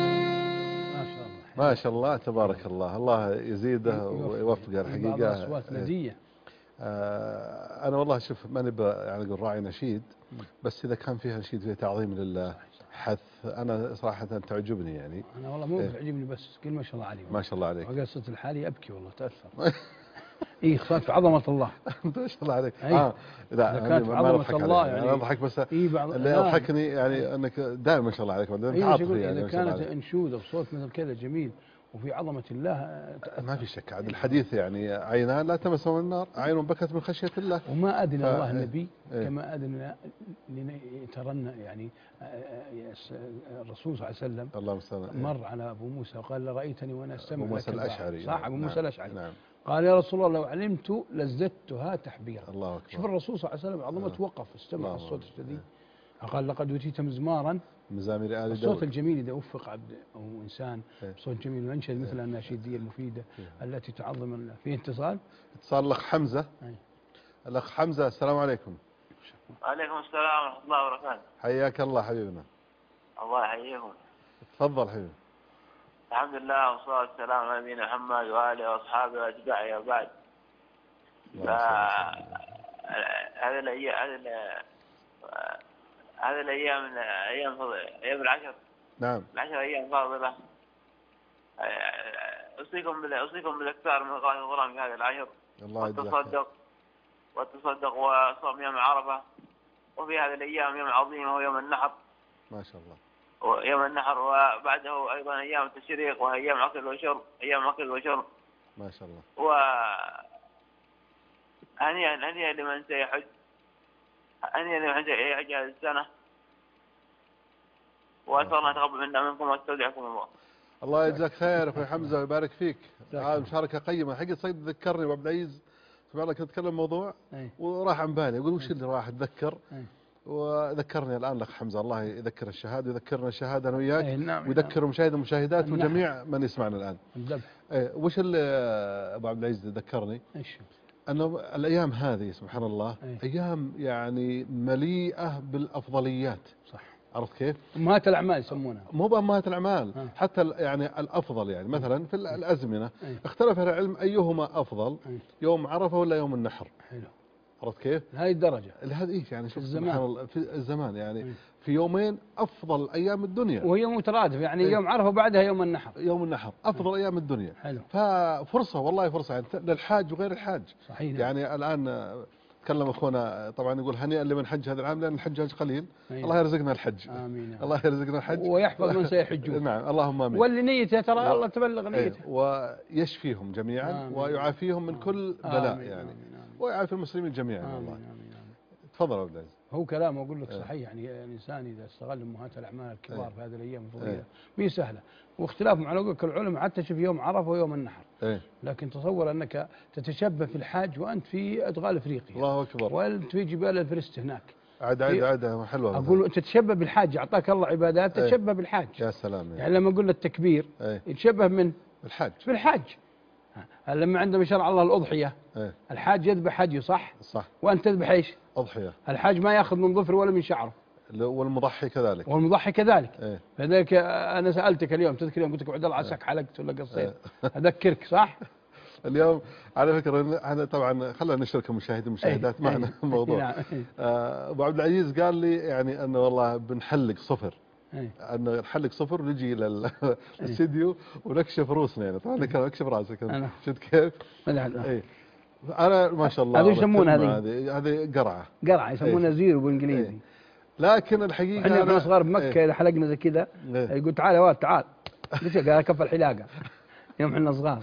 Speaker 2: ما شاء الله تبارك الله، الله يزيده ويوفقه الحقيقة.
Speaker 3: أصوات ندية.
Speaker 2: آه أنا والله شوف ماني يعني أقول راعي نشيد، بس إذا كان فيها نشيد فيها تعظيم لله حث، أنا صراحة تعجبني يعني.
Speaker 3: أنا والله مو تعجبني بس قل ما شاء الله عليك.
Speaker 2: ما شاء الله عليك.
Speaker 3: وقصة الحالي أبكي والله تأثر. إيه خاف عظمة الله.
Speaker 2: ما شاء الله عليك.
Speaker 3: آه
Speaker 2: لا
Speaker 3: كانت عظمة الله يعني.
Speaker 2: أنا أضحك بس
Speaker 3: إيه بعض
Speaker 2: اللي يضحكني يعني أنك دائما ما شاء الله عليك.
Speaker 3: إيه يعني إذا كانت أنشودة بصوت مثل كذا جميل وفي عظمة الله
Speaker 2: ما في شك. عاد الحديث يعني عينان لا تمسهم النار، عين بكت من خشية الله.
Speaker 3: وما أذن
Speaker 2: ف...
Speaker 3: الله النبي
Speaker 2: إيه؟
Speaker 3: كما أذن ترن يعني الرسول صلى الله عليه وسلم.
Speaker 2: اللهم صل.
Speaker 3: مر على أبو موسى وقال رأيتني وأنا أستمع
Speaker 2: أبو موسى الأشعري.
Speaker 3: صح أبو موسى الأشعري.
Speaker 2: نعم.
Speaker 3: قال يا رسول الله لو علمت لزدتها تحبيرا.
Speaker 2: الله أكبر.
Speaker 3: شوف الرسول صلى الله عليه وسلم عظمة
Speaker 2: آه.
Speaker 3: وقف استمع الصوت الشديد.
Speaker 2: آه.
Speaker 3: قال لقد أوتيت مزمارا
Speaker 2: مزامير آل داود.
Speaker 3: الصوت الجميل إذا وفق عبد أو إنسان
Speaker 2: إيه؟
Speaker 3: صوت جميل وينشد مثل الناشدية المفيدة
Speaker 2: إيه؟
Speaker 3: التي تعظم الله. في اتصال؟
Speaker 2: اتصال الأخ حمزة.
Speaker 3: أي.
Speaker 2: الأخ حمزة السلام عليكم.
Speaker 5: وعليكم السلام ورحمة الله وبركاته.
Speaker 2: حياك الله حبيبنا.
Speaker 5: الله يحييكم.
Speaker 2: تفضل حبيبي.
Speaker 5: الحمد لله والصلاة والسلام على نبينا محمد وآله وأصحابه وأتباعه وبعد. هذه الأيام هذه الأيام من أيام أيام العشر.
Speaker 2: نعم.
Speaker 5: العشر أيام فاضلة. أوصيكم بال أوصيكم بالإكثار من قراءة القرآن في هذه العشر.
Speaker 2: الله يجزاك.
Speaker 5: والتصدق والتصدق وصوم يوم عرفة، وفي هذه الأيام يوم عظيم وهو يوم النحر.
Speaker 2: ما شاء الله.
Speaker 5: ويوم النحر وبعده أيضا أيام التشريق وهي أيام أكل وشرب، أيام أكل وشرب.
Speaker 2: ما شاء الله.
Speaker 5: و هنيئا هنيئا لمن سيحج، هنيئا لمن سيحج هذه السنة، وأسأل الله يتقبل منا منكم واستودعكم الله.
Speaker 2: الله يجزاك خير أخوي حمزة ويبارك فيك. هذه مشاركة قيمة حقيقة. صيد ذكرني أبو عبد العزيز سبحان الله كنت أتكلم موضوع وراح عن بالي أقول وش اللي راح أتذكر، وذكرني الآن الأخ حمزة. الله يذكر الشهادة ويذكرنا الشهادة أنا وياك.
Speaker 3: نعم.
Speaker 2: ويذكر المشاهد والمشاهدات وجميع من يسمعنا الآن.
Speaker 3: الذبح.
Speaker 2: إيه وش اللي أبو عبد العزيز ذكرني؟
Speaker 3: إيش؟
Speaker 2: أنه الأيام هذه سبحان الله
Speaker 3: أيه.
Speaker 2: أيام يعني مليئة بالأفضليات.
Speaker 3: صح.
Speaker 2: عرفت كيف؟
Speaker 3: أمهات الأعمال يسمونها.
Speaker 2: مو بأمهات الأعمال.
Speaker 3: أه.
Speaker 2: حتى يعني الأفضل يعني مثلا في الأزمنة
Speaker 3: أيه.
Speaker 2: اختلف أهل العلم أيهما أفضل،
Speaker 3: أيه.
Speaker 2: يوم عرفة ولا يوم النحر.
Speaker 3: حلو.
Speaker 2: عرفت كيف؟
Speaker 3: لهذه الدرجة.
Speaker 2: لهذا إيش يعني شوف
Speaker 3: الزمان.
Speaker 2: سبحان الله في الزمان يعني
Speaker 3: أيه.
Speaker 2: في يومين أفضل أيام الدنيا.
Speaker 3: وهي مترادف يعني أيه. يوم عرفة وبعدها يوم النحر.
Speaker 2: يوم النحر أفضل أيه. أيام الدنيا.
Speaker 3: حلو.
Speaker 2: ففرصة والله فرصة يعني للحاج وغير الحاج.
Speaker 3: صحيح.
Speaker 2: يعني الآن تكلم أخونا طبعا يقول هنيئا لمن حج هذا العام لأن الحجاج قليل.
Speaker 3: أيه.
Speaker 2: الله يرزقنا الحج.
Speaker 3: آمين.
Speaker 2: الله يرزقنا الحج
Speaker 3: ويحفظ من سيحجون.
Speaker 2: نعم اللهم آمين.
Speaker 3: واللي نيته ترى الله تبلغ نيته.
Speaker 2: أيه. ويشفيهم جميعا. آمين. ويعافيهم من كل بلاء. آمين. يعني آمين. آمين. ويعافي المسلمين جميعا.
Speaker 3: آمين.
Speaker 2: والله.
Speaker 3: آمين. آمين.
Speaker 2: تفضل أبو عبد العزيز.
Speaker 3: هو كلامه أقول لك صحيح. يعني الإنسان إذا استغل أمهات الأعمال الكبار
Speaker 2: أيه.
Speaker 3: في هذه الأيام الفضيلة مي سهلة. واختلافهم على قولك العلماء حتى شوف يوم عرفة ويوم النحر.
Speaker 2: أيه.
Speaker 3: لكن تصور أنك تتشبه في الحاج وأنت في أدغال أفريقيا.
Speaker 2: الله أكبر.
Speaker 3: وأنت في جبال الفرست هناك.
Speaker 2: عاد عاد عاد حلوة.
Speaker 3: أقول أنت تتشبه بالحاج أعطاك الله عبادات تتشبه
Speaker 2: أيه.
Speaker 3: بالحاج.
Speaker 2: يا سلام.
Speaker 3: يعني لما قلنا التكبير
Speaker 2: أيه.
Speaker 3: يتشبه من
Speaker 2: بالحاج.
Speaker 3: بالحاج. لما عندما شرع الله الأضحية
Speaker 2: أيه.
Speaker 3: الحاج يذبح هدي صح؟
Speaker 2: صح.
Speaker 3: وأنت تذبح إيش؟
Speaker 2: أضحية.
Speaker 3: الحاج ما يأخذ من ظفر ولا من شعره.
Speaker 2: والمضحي كذلك.
Speaker 3: والمضحي كذلك.
Speaker 2: إيه.
Speaker 3: فذلك أنا سألتك اليوم تذكر يوم قلت لك عبد الله عساك حلقت ولا قصيت. أذكرك صح؟
Speaker 2: اليوم على فكرة أنا طبعا خلينا نشارك المشاهدين والمشاهدات معنا الموضوع. أبو عبد العزيز قال لي يعني أنه والله بنحلق صفر، أنه نحلق صفر ونجي للاستديو ونكشف رؤوسنا يعني. طبعا ذكر اكشف راسك شفت كيف؟ اي انا ما شاء الله
Speaker 3: هذه يسمونها
Speaker 2: هذه هذه قرعه
Speaker 3: قرعه يسمونها زيرو بالانجليزي.
Speaker 2: لكن الحقيقه
Speaker 3: احنا احنا صغار بمكه اذا حلقنا زي كذا يقول تعال يا ولد تعال، ليش قال كف الحلاقه يوم احنا صغار.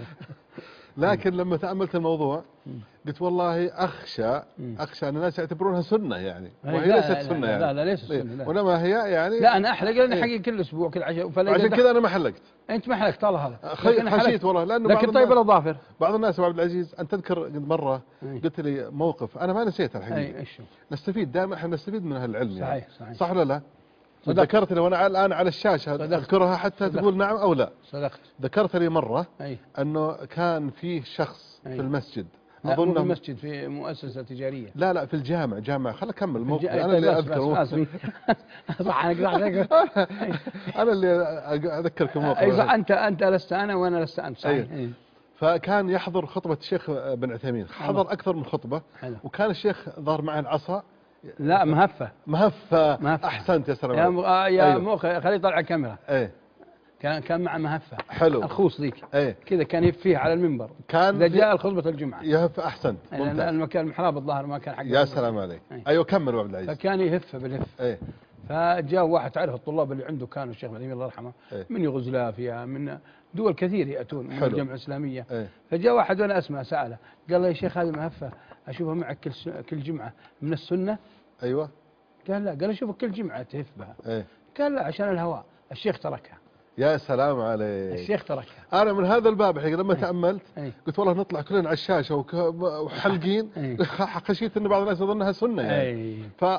Speaker 2: لكن لما تأملت الموضوع قلت والله أخشى أخشى أن الناس يعتبرونها سنة يعني، وهي ليست سنة يعني.
Speaker 3: لا لا ليست سنة،
Speaker 2: وإنما هي يعني
Speaker 3: لا أنا أحلق لأن حقيقي كل أسبوع كل عشاء.
Speaker 2: عشان كذا أنا ما حلقت.
Speaker 3: أنت ما حلقت الله هذا.
Speaker 2: خشيت والله لأنه
Speaker 3: لكن طيب الأظافر.
Speaker 2: بعض الناس أبو عبد العزيز أن تذكر مرة قلت لي موقف أنا ما نسيته الحقيقة. نستفيد دائما احنا نستفيد من هالعلم
Speaker 3: صحيح
Speaker 2: يعني.
Speaker 3: صحيح.
Speaker 2: صح ولا لا؟ ذكرت لي وانا الان على الشاشه اذكرها حتى صدقت. تقول نعم او لا.
Speaker 3: صدقت.
Speaker 2: ذكرت لي مره
Speaker 3: أي.
Speaker 2: انه كان فيه شخص أي. في المسجد
Speaker 3: اظن في المسجد في مؤسسه تجاريه.
Speaker 2: لا لا في الجامع جامع خل اكمل الموقف
Speaker 3: انا
Speaker 2: اللي اذكره.
Speaker 3: صح انا عليك.
Speaker 2: انا اللي اذكرك الموقف.
Speaker 3: اي انت انت لست انا وانا لست انت صحيح.
Speaker 2: أي. فكان يحضر خطبه الشيخ بن عثيمين، حضر اكثر من خطبه حلو. وكان الشيخ ظهر معه العصا.
Speaker 3: لا مهفة
Speaker 2: مهفة, مهفة. احسنت يا سلام
Speaker 3: يا م... يا أيوه. مو خليه يطلع الكاميرا.
Speaker 2: ايه
Speaker 3: كان كان مع مهفة
Speaker 2: حلو
Speaker 3: الخوص ذيك
Speaker 2: ايه
Speaker 3: كذا كان يفيه على المنبر
Speaker 2: كان
Speaker 3: اذا جاء خطبة الجمعة
Speaker 2: يهف. احسنت
Speaker 3: ممتاز. المكان المحراب الظاهر ما كان حق
Speaker 2: يا سلام عليك. ايه. ايوه كمل ابو عبد العزيز.
Speaker 3: فكان يهف بالهف
Speaker 2: ايه
Speaker 3: فجاء واحد تعرف الطلاب اللي عنده كانوا الشيخ عثيمين الله يرحمه ايه. من يوغوسلافيا من دول كثير ياتون من الجامعة الاسلامية ايه. فجاء واحد وانا اسمع ساله قال له يا شيخ هذه مهفة اشوفها معك كل س... كل جمعة من السنة.
Speaker 2: ايوه
Speaker 3: قال لا قال اشوفك كل جمعة تهف بها.
Speaker 2: ايه.
Speaker 3: قال لا عشان الهواء. الشيخ تركها.
Speaker 2: يا سلام عليك.
Speaker 3: الشيخ تركها.
Speaker 2: انا من هذا الباب الحقيقه لما أي. تاملت
Speaker 3: أي.
Speaker 2: قلت والله نطلع كلنا على الشاشه وحلقين خشيت ان بعض الناس يظنها سنه يعني.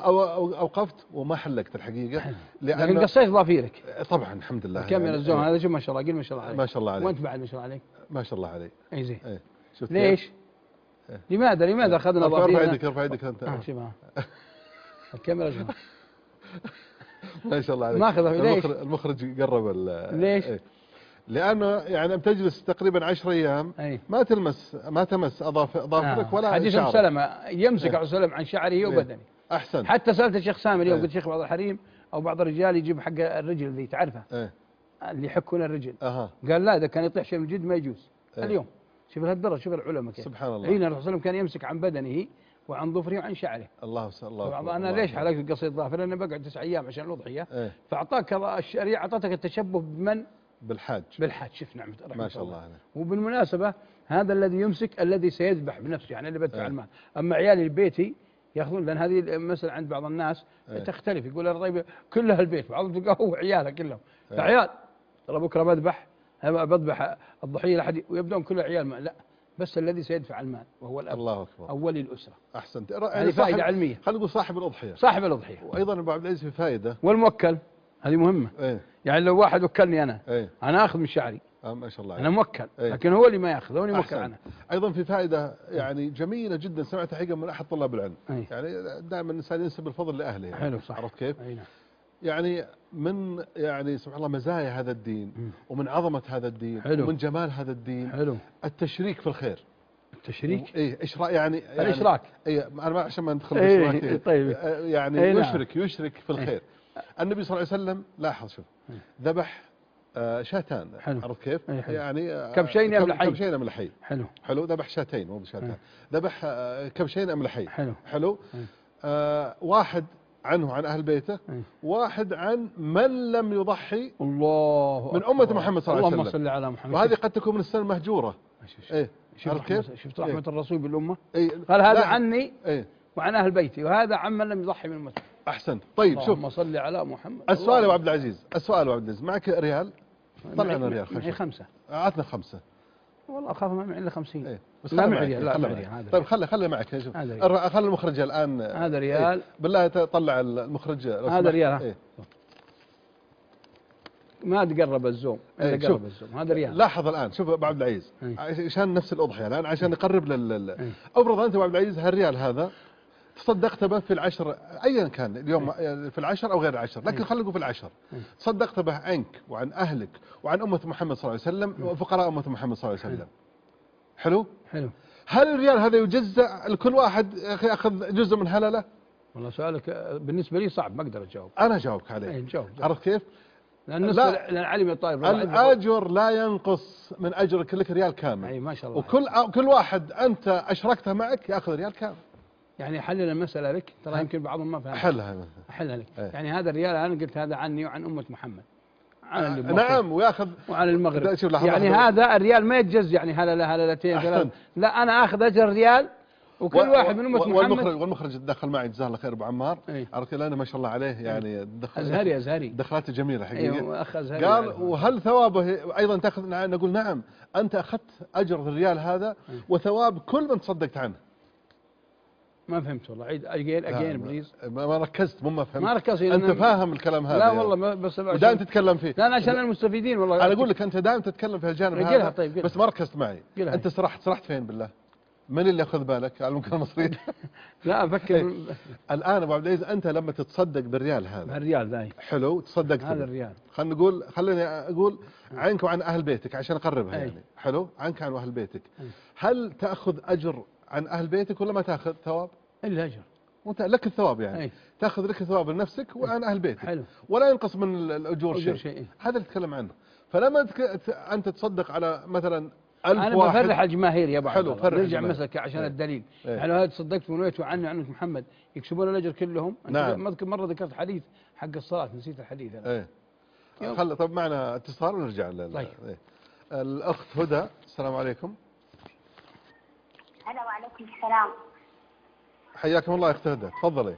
Speaker 2: فاوقفت وما حلقت الحقيقه
Speaker 3: لكن قصيت ظافيرك.
Speaker 2: طبعا الحمد لله.
Speaker 3: كم الزوم هذا شوف ما شاء الله قل ما شاء الله عليك.
Speaker 2: ما شاء الله عليك.
Speaker 3: وانت بعد ما شاء الله عليك.
Speaker 2: ما شاء الله عليك.
Speaker 3: اي زين.
Speaker 2: اي
Speaker 3: شفت ليش؟ ايه. لماذا لماذا اخذنا ظافيرنا؟
Speaker 2: ارفع يدك ارفع يدك انت.
Speaker 3: اه شوفها الكاميرا شوفها
Speaker 2: ما شاء الله عليك.
Speaker 3: ماخذها ليش؟
Speaker 2: المخرج قرب
Speaker 3: ليش؟
Speaker 2: ايه. لانه يعني تجلس تقريبا عشر ايام
Speaker 3: أي.
Speaker 2: ما تلمس ما تمس اظافرك آه. ولا
Speaker 3: حديث ابو سلمة يمسك ابو سلمة عن شعره وبدنه.
Speaker 2: احسن.
Speaker 3: حتى سالت الشيخ سامي اليوم قلت شيخ بعض الحريم او بعض الرجال يجيب حق الرجل ذي تعرفها
Speaker 2: ايه.
Speaker 3: اللي يحكون الرجل
Speaker 2: أه.
Speaker 3: قال لا اذا كان يطيح شيء من الجد ما يجوز. ايه. اليوم شوف الهالدرجه شوف العلماء كيف
Speaker 2: سبحان الله.
Speaker 3: حين الرسول صلى الله عليه وسلم كان يمسك عن بدنه وعن ظفره وعن شعره.
Speaker 2: الله الله
Speaker 3: الله انا ليش حلقت قصيد ظافر؟ لاني بقعد تسع ايام عشان الاضحيه.
Speaker 2: ايه.
Speaker 3: فاعطاك الشريعه اعطتك التشبه بمن؟
Speaker 2: بالحاج.
Speaker 3: بالحاج. شوف نعمه رحمه
Speaker 2: ما شاء الله, الله.
Speaker 3: وبالمناسبه هذا الذي يمسك الذي سيذبح بنفسه يعني اللي بدفع ايه. المال. اما عيالي بيتي ياخذون لان هذه مثلا عند بعض الناس ايه. تختلف يقول انا طيب كلها البيت بعضهم تلقاه هو عياله كلهم ايه. عيال ترى بكره بذبح بذبح الضحيه لحد ويبدون كل عيال ما. لا بس الذي سيدفع المال وهو الاب.
Speaker 2: الله اكبر.
Speaker 3: اولي الاسره.
Speaker 2: احسنت.
Speaker 3: هذه فائده علميه.
Speaker 2: خلينا نقول صاحب الاضحيه.
Speaker 3: صاحب الاضحيه.
Speaker 2: وايضا ابو عبد العزيز في فائده.
Speaker 3: والموكل هذه مهمه.
Speaker 2: ايه.
Speaker 3: يعني لو واحد وكلني انا
Speaker 2: ايه.
Speaker 3: انا اخذ من شعري.
Speaker 2: اه ما شاء الله.
Speaker 3: انا موكل
Speaker 2: ايه.
Speaker 3: لكن هو اللي ما ياخذ هو اللي موكل عنه.
Speaker 2: ايضا في فائده يعني جميله جدا سمعتها حقيقه من احد طلاب العلم.
Speaker 3: ايه.
Speaker 2: يعني دائما الانسان ينسب الفضل لاهله يعني.
Speaker 3: حلو صح.
Speaker 2: عرفت كيف؟
Speaker 3: اي نعم.
Speaker 2: يعني من يعني سبحان الله مزايا هذا الدين م. ومن عظمه هذا الدين
Speaker 3: حلو.
Speaker 2: ومن جمال هذا الدين
Speaker 3: حلو.
Speaker 2: التشريك في الخير.
Speaker 3: التشريك؟
Speaker 2: ايه اشراك يعني, يعني
Speaker 3: الاشراك.
Speaker 2: اي انا ما عشان ما ندخل
Speaker 3: في ايه طيب.
Speaker 2: يعني
Speaker 3: ايه
Speaker 2: يشرك يشرك في الخير. ايه. النبي صلى الله عليه وسلم لاحظ شوف ذبح آه شاتان.
Speaker 3: حلو.
Speaker 2: عرفت كيف؟
Speaker 3: ايه
Speaker 2: يعني
Speaker 3: آه كبشين املحين.
Speaker 2: كبشين املحين.
Speaker 3: حلو.
Speaker 2: حلو ذبح شاتين مو بشاتان. ذبح آه كبشين املحين.
Speaker 3: حلو.
Speaker 2: حلو. آه واحد عنه عن أهل بيته ايه. واحد عن من لم يضحي
Speaker 3: الله
Speaker 2: من أمة محمد صلى الله عليه وسلم.
Speaker 3: اللهم صل على محمد.
Speaker 2: وهذه قد تكون من السنة المهجورة.
Speaker 3: ايه شفت كيف؟ شفت رحمة ايه. الرسول بالأمة.
Speaker 2: ايه.
Speaker 3: قال هذا عني
Speaker 2: ايه.
Speaker 3: وعن أهل بيتي وهذا عن من لم يضحي من أمته.
Speaker 2: أحسنت. طيب شوف
Speaker 3: اللهم صل على محمد.
Speaker 2: السؤال يا عبد العزيز السؤال يا عبد العزيز معك ريال طلع لنا ريال
Speaker 3: معي خمسة.
Speaker 2: عطنا خمسة.
Speaker 3: والله أخاف ما معي إلا خمسين.
Speaker 2: ايه.
Speaker 3: بس لا معي ريال. لا معي ريال.
Speaker 2: طيب خلي خلي معك شوف خلي المخرج الآن.
Speaker 3: هذا ريال.
Speaker 2: ايه. بالله طلع المخرج.
Speaker 3: هذا ريال.
Speaker 2: ايه.
Speaker 3: ما تقرب الزوم
Speaker 2: ايه.
Speaker 3: قرب الزوم هذا ريال.
Speaker 2: لاحظ الآن شوف أبو عبد العزيز ايه. عشان نفس الأضحية الآن عشان نقرب لل ايه. أفرض أنت أبو عبد العزيز هالريال هذا تصدقت به في العشر ايا كان اليوم ايه. في العشر او غير العشر لكن خلينا نقول في العشر ايه. تصدقت به عنك وعن اهلك وعن امه محمد صلى الله عليه وسلم وفقراء امه محمد صلى الله عليه وسلم حلو؟
Speaker 3: حلو.
Speaker 2: هل الريال هذا يجزأ لكل واحد ياخذ جزء من هلله؟
Speaker 3: والله سؤالك بالنسبه لي صعب، ما اقدر اجاوب.
Speaker 2: انا اجاوبك عليه.
Speaker 3: اي جاوب.
Speaker 2: عرفت كيف؟
Speaker 3: لان لان علي بن طالب
Speaker 2: الاجر لا ينقص من اجرك لك ريال كامل.
Speaker 3: اي ما شاء الله.
Speaker 2: وكل كل واحد انت اشركته معك ياخذ ريال كامل.
Speaker 3: يعني حلل المساله لك، ترى يمكن بعضهم ما فهم.
Speaker 2: احلها مثلا.
Speaker 3: احلها لك.
Speaker 2: ايه.
Speaker 3: يعني هذا الريال انا قلت هذا عني وعن امه محمد.
Speaker 2: عن نعم وياخذ
Speaker 3: وعن المغرب.
Speaker 2: لحظة
Speaker 3: يعني
Speaker 2: لحظة.
Speaker 3: هذا الريال ما يتجز، يعني هلله هللتين ثلاث. لا انا اخذ اجر ريال وكل و... واحد من امه محمد.
Speaker 2: والمخرج والمخرج دخل معي جزاه الله خير ابو عمار.
Speaker 3: ايه.
Speaker 2: عرفت لانه ما شاء الله عليه يعني دخل
Speaker 3: ازهري ازهري
Speaker 2: دخلاته جميله حقيقه.
Speaker 3: ايوه اخ ازهري.
Speaker 2: قال وهل ثوابه ايضا تاخذ؟ نقول نعم، انت اخذت اجر الريال هذا وثواب كل من تصدقت عنه.
Speaker 3: ما فهمت والله، عيد اجين اجين بليز.
Speaker 2: ما ركزت مو ما فهمت.
Speaker 3: ما ركزت.
Speaker 2: انت فاهم الكلام هذا؟
Speaker 3: لا والله ما بس
Speaker 2: دائما تتكلم فيه.
Speaker 3: لا انا عشان المستفيدين والله.
Speaker 2: انا اقول لك انت دائما تتكلم في الجانب هذا.
Speaker 3: طيب
Speaker 2: بس ما ركزت معي. انت سرحت سرحت فين بالله؟ من اللي ياخذ بالك على الممكن المصريين؟
Speaker 3: لا افكر
Speaker 2: الان ابو عبد العزيز انت لما تتصدق بالريال هذا
Speaker 3: بالريال ذاي
Speaker 2: حلو تصدقت
Speaker 3: هذا الريال،
Speaker 2: خلينا نقول خليني اقول عنك وعن اهل بيتك عشان اقربها. يعني حلو عنك عن اهل بيتك. هل تاخذ اجر عن اهل بيتك ولا ما تاخذ ثواب؟
Speaker 3: الا اجر
Speaker 2: وانت لك الثواب يعني.
Speaker 3: أي.
Speaker 2: تاخذ لك الثواب لنفسك وعن اهل بيتك.
Speaker 3: حلو.
Speaker 2: ولا ينقص من الاجور شيء.
Speaker 3: شيء.
Speaker 2: هذا اللي تتكلم عنه. فلما تك... انت تصدق على مثلا ألف
Speaker 3: انا
Speaker 2: واحد.
Speaker 3: بفرح الجماهير يا بعض.
Speaker 2: حلو فرح
Speaker 3: نرجع مسك عشان
Speaker 2: ايه.
Speaker 3: الدليل.
Speaker 2: ايه.
Speaker 3: يعني هذا تصدقت ونويت عنه عنه محمد يكسبون الاجر كلهم.
Speaker 2: نعم.
Speaker 3: ما اذكر مره ذكرت حديث حق الصلاه، نسيت الحديث انا.
Speaker 2: ايه. خل طب معنا اتصال ونرجع لل
Speaker 3: طيب.
Speaker 2: ايه. الاخت هدى، السلام عليكم.
Speaker 6: هلا وعليكم السلام.
Speaker 2: حياكم الله يا اخت هدى، تفضلي.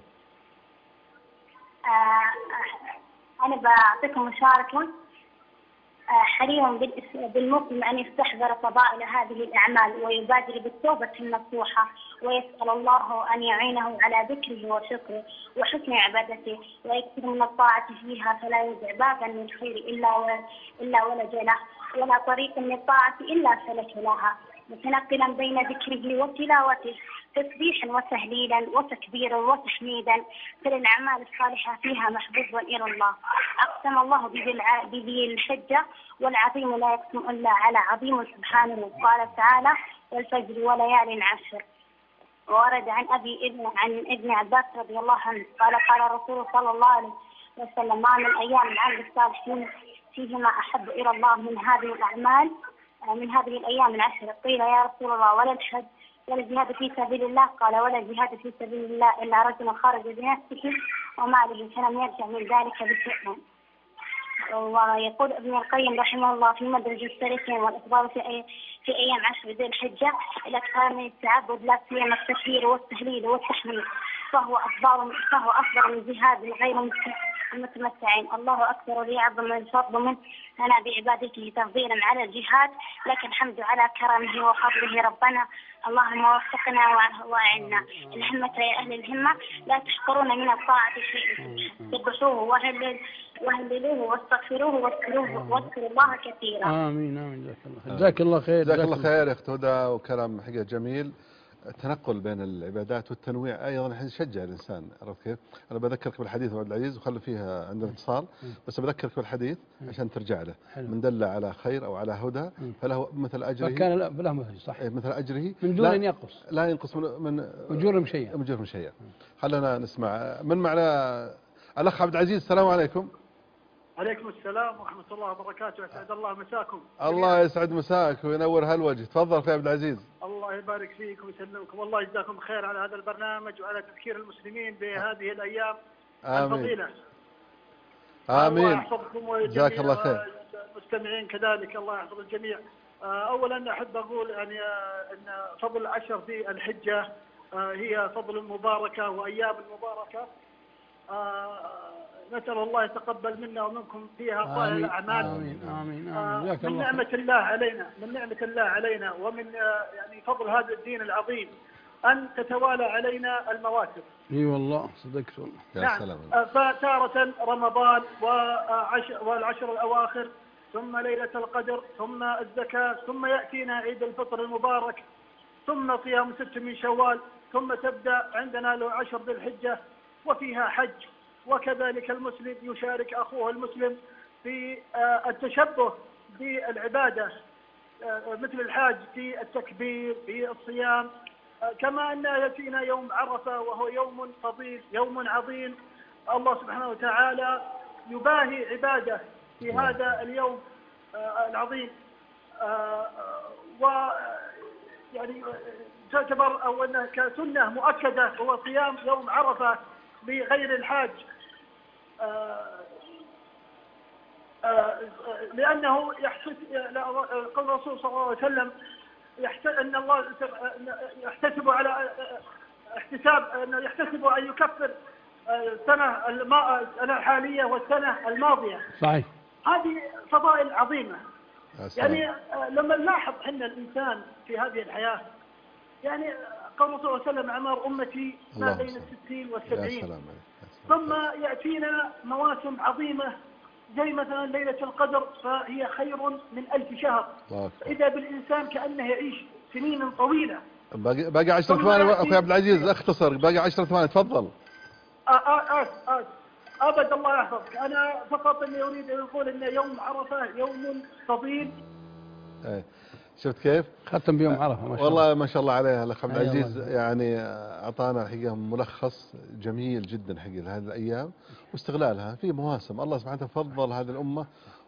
Speaker 6: آه انا بعطيكم مشاركه. آه حري بالمسلم ان يستحضر فضائل هذه الاعمال ويبادر بالتوبه النصوحه، ويسال الله ان يعينه على ذكره وشكره وحسن عبادته، ويكثر من الطاعه فيها، فلا يدع بابا من الخير الا الا ولج له، ولا طريق من الطاعه الا سلك لها، متنقلا بين ذكره وتلاوته، تسبيحا وتهليلا وتكبيرا وتحميدا، فللأعمال الصالحة فيها محبوب إلى الله. أقسم الله بذي الحجة والعظيم لا يقسم إلا على عظيم سبحانه. قال تعالى: والفجر وليال عشر. وورد عن أبي ابن عن ابن عباس رضي الله عنه قال: قال رسول صلى الله عليه وسلم: ما من أيام العمل الصالحين فيهما أحب إلى الله من هذه الأعمال من هذه الأيام العشر. قيل: يا رسول الله ولا الحج ولا الجهاد في سبيل الله؟ قال: ولا الجهاد في سبيل الله إلا رجل خرج بنفسه وماله فلم يرجع من ذلك بشيء. ويقول ابن القيم رحمه الله في مدرج السالكين والإخبار في أي في أيام عشر ذي الحجة الأكثر من التعبد، لا سيما التكبير والتهليل والتحميد، فهو أفضل فهو أفضل من جهاد غير المتمتعين. الله أكبر ليعظم الفضل منه لنا بعبادته تفضيلا على الجهاد، لك الحمد على كرمه وفضله ربنا. اللهم وفقنا وأعنا. الهمة يا أهل الهمة لا تحقرون من الطاعة شيئا، سبحوه وهلل وهللوه واستغفروه واذكروه واذكروا الله كثيرا.
Speaker 3: آمين آمين. جزاك الله خير.
Speaker 2: جزاك الله خير يا أخت هدى، وكلام حقيقة جميل. التنقل بين العبادات والتنويع ايضا يشجع الانسان. عرفت كيف؟ انا بذكرك بالحديث عبد العزيز وخلي فيها عندنا اتصال، بس بذكرك بالحديث عشان ترجع له. من دل على خير او على هدى فله مثل اجره.
Speaker 3: فكان له مثل صح.
Speaker 2: مثل اجره
Speaker 3: من دون ان ينقص.
Speaker 2: لا ينقص من من
Speaker 3: اجورهم شيئا.
Speaker 2: اجورهم شيئا. خلينا نسمع من معنا الاخ عبد العزيز. السلام عليكم.
Speaker 7: عليكم السلام ورحمة الله وبركاته. أسعد الله مساكم.
Speaker 2: الله يسعد مساك وينور هالوجه. تفضل يا عبد العزيز.
Speaker 7: الله يبارك فيكم ويسلمكم، والله يجزاكم خير على هذا البرنامج وعلى تذكير المسلمين بهذه الأيام الفضيلة.
Speaker 2: آمين.
Speaker 7: الله يحفظكم ويجزاك
Speaker 2: جزاك الله خير.
Speaker 7: المستمعين كذلك الله يحفظ الجميع. أولا أحب أقول يعني أن فضل عشر ذي الحجة هي فضل مباركة وأيام مباركة. نسأل الله يتقبل منا ومنكم فيها صالح الأعمال.
Speaker 3: آمين آمين
Speaker 7: آمين. من نعمة الله علينا من نعمة الله علينا ومن يعني فضل هذا الدين العظيم أن تتوالى علينا المواسم.
Speaker 3: اي والله صدقت والله.
Speaker 2: يا
Speaker 7: نعم.
Speaker 2: سلام.
Speaker 7: فتارة رمضان وعشر والعشر الأواخر، ثم ليلة القدر، ثم الزكاة، ثم يأتينا عيد الفطر المبارك، ثم صيام ست من شوال، ثم تبدأ عندنا له عشر ذي الحجة وفيها حج. وكذلك المسلم يشارك أخوه المسلم في التشبه بالعبادة مثل الحاج في التكبير في الصيام، كما أن يأتينا يوم عرفة وهو يوم فضيل يوم عظيم. الله سبحانه وتعالى يباهي عباده في هذا اليوم العظيم، ويعني تعتبر أو أنها كسنة مؤكدة هو صيام يوم عرفة لغير الحاج، لأنه قول الرسول صلى الله عليه وسلم أن الله يحتسب على احتساب أنه يحتسب أن يكفر السنة السنة الحالية والسنة الماضية.
Speaker 3: صحيح.
Speaker 7: هذه فضائل عظيمة. يعني لما نلاحظ أن الإنسان في هذه الحياة، يعني قول الرسول صلى الله عليه وسلم أعمار أمتي ما بين الستين والسبعين، ثم يأتينا مواسم عظيمة زي مثلا ليلة القدر فهي خير من ألف شهر. إذا بالإنسان كأنه يعيش سنين طويلة.
Speaker 2: باقي باقي عشرة ثواني أخوي عبد العزيز، اختصر، باقي عشرة ثواني تفضل.
Speaker 7: آس آس أبد الله يحفظك، أنا فقط إني أريد أن أقول إن يوم عرفة يوم فضيل.
Speaker 2: إيه شفت كيف؟
Speaker 3: ختم بيوم عرفة ما شاء الله.
Speaker 2: والله ما شاء الله عليه الأخ عبد العزيز، يعني أعطانا الحقيقة ملخص جميل جدا حقيقة لهذه الأيام واستغلالها في مواسم. الله سبحانه وتعالى فضل هذه الأمة،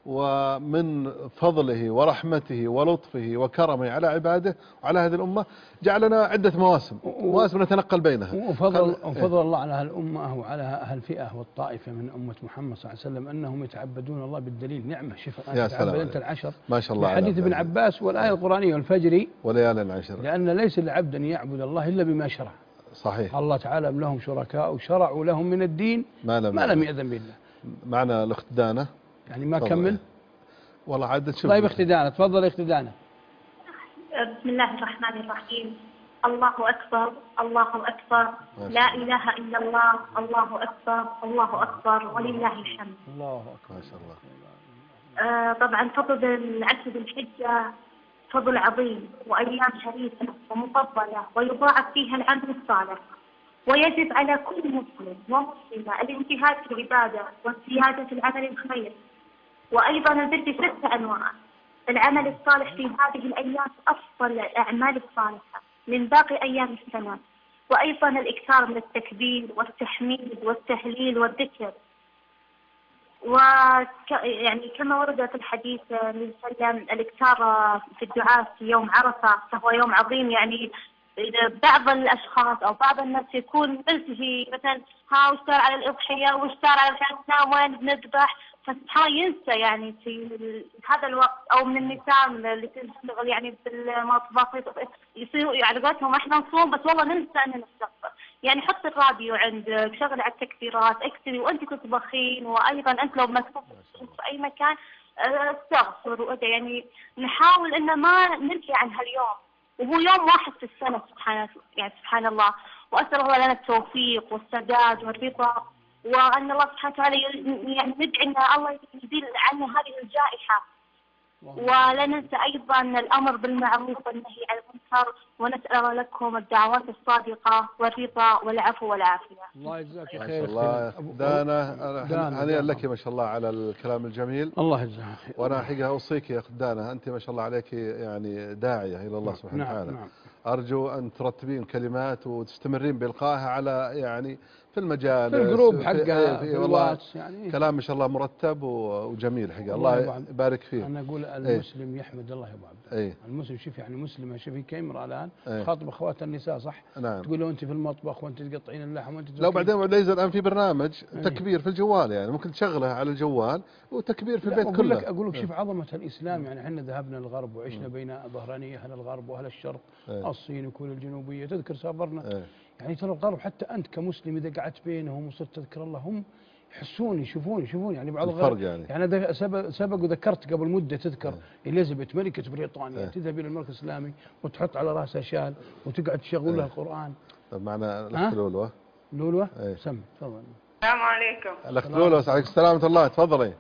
Speaker 2: ومن فضله ورحمته ولطفه وكرمه على عباده وعلى هذه الأمة جعلنا عدة مواسم مواسم نتنقل بينها.
Speaker 3: وفضل, وفضل إيه؟ الله على هالأمة وعلى هالفئة والطائفة من أمة محمد صلى الله عليه وسلم أنهم يتعبدون الله بالدليل. نعمة شوف
Speaker 2: يا سلام
Speaker 3: أنت العشر
Speaker 2: ما شاء الله،
Speaker 3: حديث ابن عباس والآية القرآنية والفجر
Speaker 2: وليال العشر،
Speaker 3: لأن ليس لعبد أن يعبد الله إلا بما شرع.
Speaker 2: صحيح.
Speaker 3: الله تعالى لهم شركاء وشرعوا لهم من الدين ما لم, ما لم يأذن بالله.
Speaker 2: معنا الأخت دانا،
Speaker 3: يعني ما كمل
Speaker 2: والله عاد تشوف.
Speaker 3: طيب اختي دانا تفضل اختي دانا.
Speaker 6: بسم الله الرحمن الرحيم. الله أكبر الله أكبر لا إله إلا الله الله أكبر الله أكبر ولله الحمد.
Speaker 3: الله أكبر
Speaker 2: ما شاء الله.
Speaker 6: آه طبعا فضل العشر الحجة فضل عظيم وأيام شريفة ومفضلة ويضاعف فيها العمل الصالح، ويجب على كل مسلم ومسلمة الانتهاج في العبادة واجتهاد في العمل الخير. وأيضا البر ستة أنواع. العمل الصالح في هذه الأيام أفضل الأعمال الصالحة من باقي أيام السنة، وأيضا الإكثار من التكبير والتحميد والتهليل والذكر. وك يعني كما ورد في الحديث من سلم الإكثار في الدعاء في يوم عرفة فهو يوم عظيم. يعني بعض الأشخاص أو بعض الناس يكون ملتهي مثلا ها وش صار على الأضحية وش صار على الحسنة وين بنذبح، فسبحان ينسى يعني في هذا الوقت. أو من النساء اللي تشتغل يعني بالمطبخ يصيروا على قولتهم احنا نصوم بس والله ننسى أن نستغفر. يعني حط الراديو عندك، شغل على التكبيرات، اكتبي وأنت تطبخين، وأيضا أنت لو مكتوب في أي مكان استغفر وأدعي. يعني نحاول إن ما ننسى عن هاليوم، وهو يوم واحد في السنة سبحان يعني سبحان الله. وأسأل الله لنا التوفيق والسداد والرضا، وأن الله سبحانه وتعالى يعني ندعي أن الله يزيل عنا هذه الجائحة. ولا ننسى أيضا الأمر بالمعروف والنهي عن المنكر، ونسأل لكم الدعوات الصادقة والرضا والعفو والعافية.
Speaker 3: الله يجزاك خير.
Speaker 2: ما شاء الله دانا، هنيئا لك ما شاء الله على الكلام الجميل.
Speaker 3: الله يجزاك خير.
Speaker 2: وأنا حقيقة أوصيك يا أخت دانا، أنت ما شاء الله عليك يعني داعية إلى الله سبحانه
Speaker 3: نعم
Speaker 2: وتعالى.
Speaker 3: نعم.
Speaker 2: أرجو أن ترتبين كلمات وتستمرين بإلقائها على يعني في المجال
Speaker 3: في الجروب حقها في الواتس، يعني
Speaker 2: كلام ما شاء الله مرتب وجميل حقيقة. الله يبارك فيه.
Speaker 3: أنا أقول المسلم ايه؟ يحمد الله يا أبو عبد.
Speaker 2: ايه؟
Speaker 3: المسلم شوف يعني مسلمة شوفي كاميرا الآن
Speaker 2: ايه؟
Speaker 3: خاطب أخوات النساء صح؟
Speaker 2: نعم.
Speaker 3: تقول له أنت في المطبخ وأنت تقطعين اللحم وأنت
Speaker 2: لو بعدين وليز الآن في برنامج
Speaker 3: ايه؟
Speaker 2: تكبير في الجوال، يعني ممكن تشغله على الجوال وتكبير في البيت
Speaker 3: أقول
Speaker 2: كله.
Speaker 3: لك أقول لك شوف عظمة الإسلام. يعني احنا ذهبنا للغرب وعشنا بين ظهراني أهل الغرب وأهل الشرق،
Speaker 2: ايه؟
Speaker 3: الصين وكل الجنوبية تذكر سافرنا.
Speaker 2: ايه؟
Speaker 3: يعني ترى الغرب حتى أنت كمسلم إذا قعدت بينهم وصرت تذكر الله هم يحسون يشوفون يشوفون يعني بعض الغرب يعني يعني سبق سبق وذكرت قبل مدة تذكر اه؟ إليزابيث ملكة بريطانيا اه؟ تذهب إلى المركز الإسلامي وتحط على رأسها شال وتقعد تشغل اه؟ لها القرآن.
Speaker 2: طب معنا الأخت لولوة.
Speaker 3: لولوة
Speaker 2: ايه؟
Speaker 3: سم تفضل.
Speaker 8: السلام عليكم.
Speaker 2: الأخت لولوة عليكم السلام ورحمة الله، تفضلي.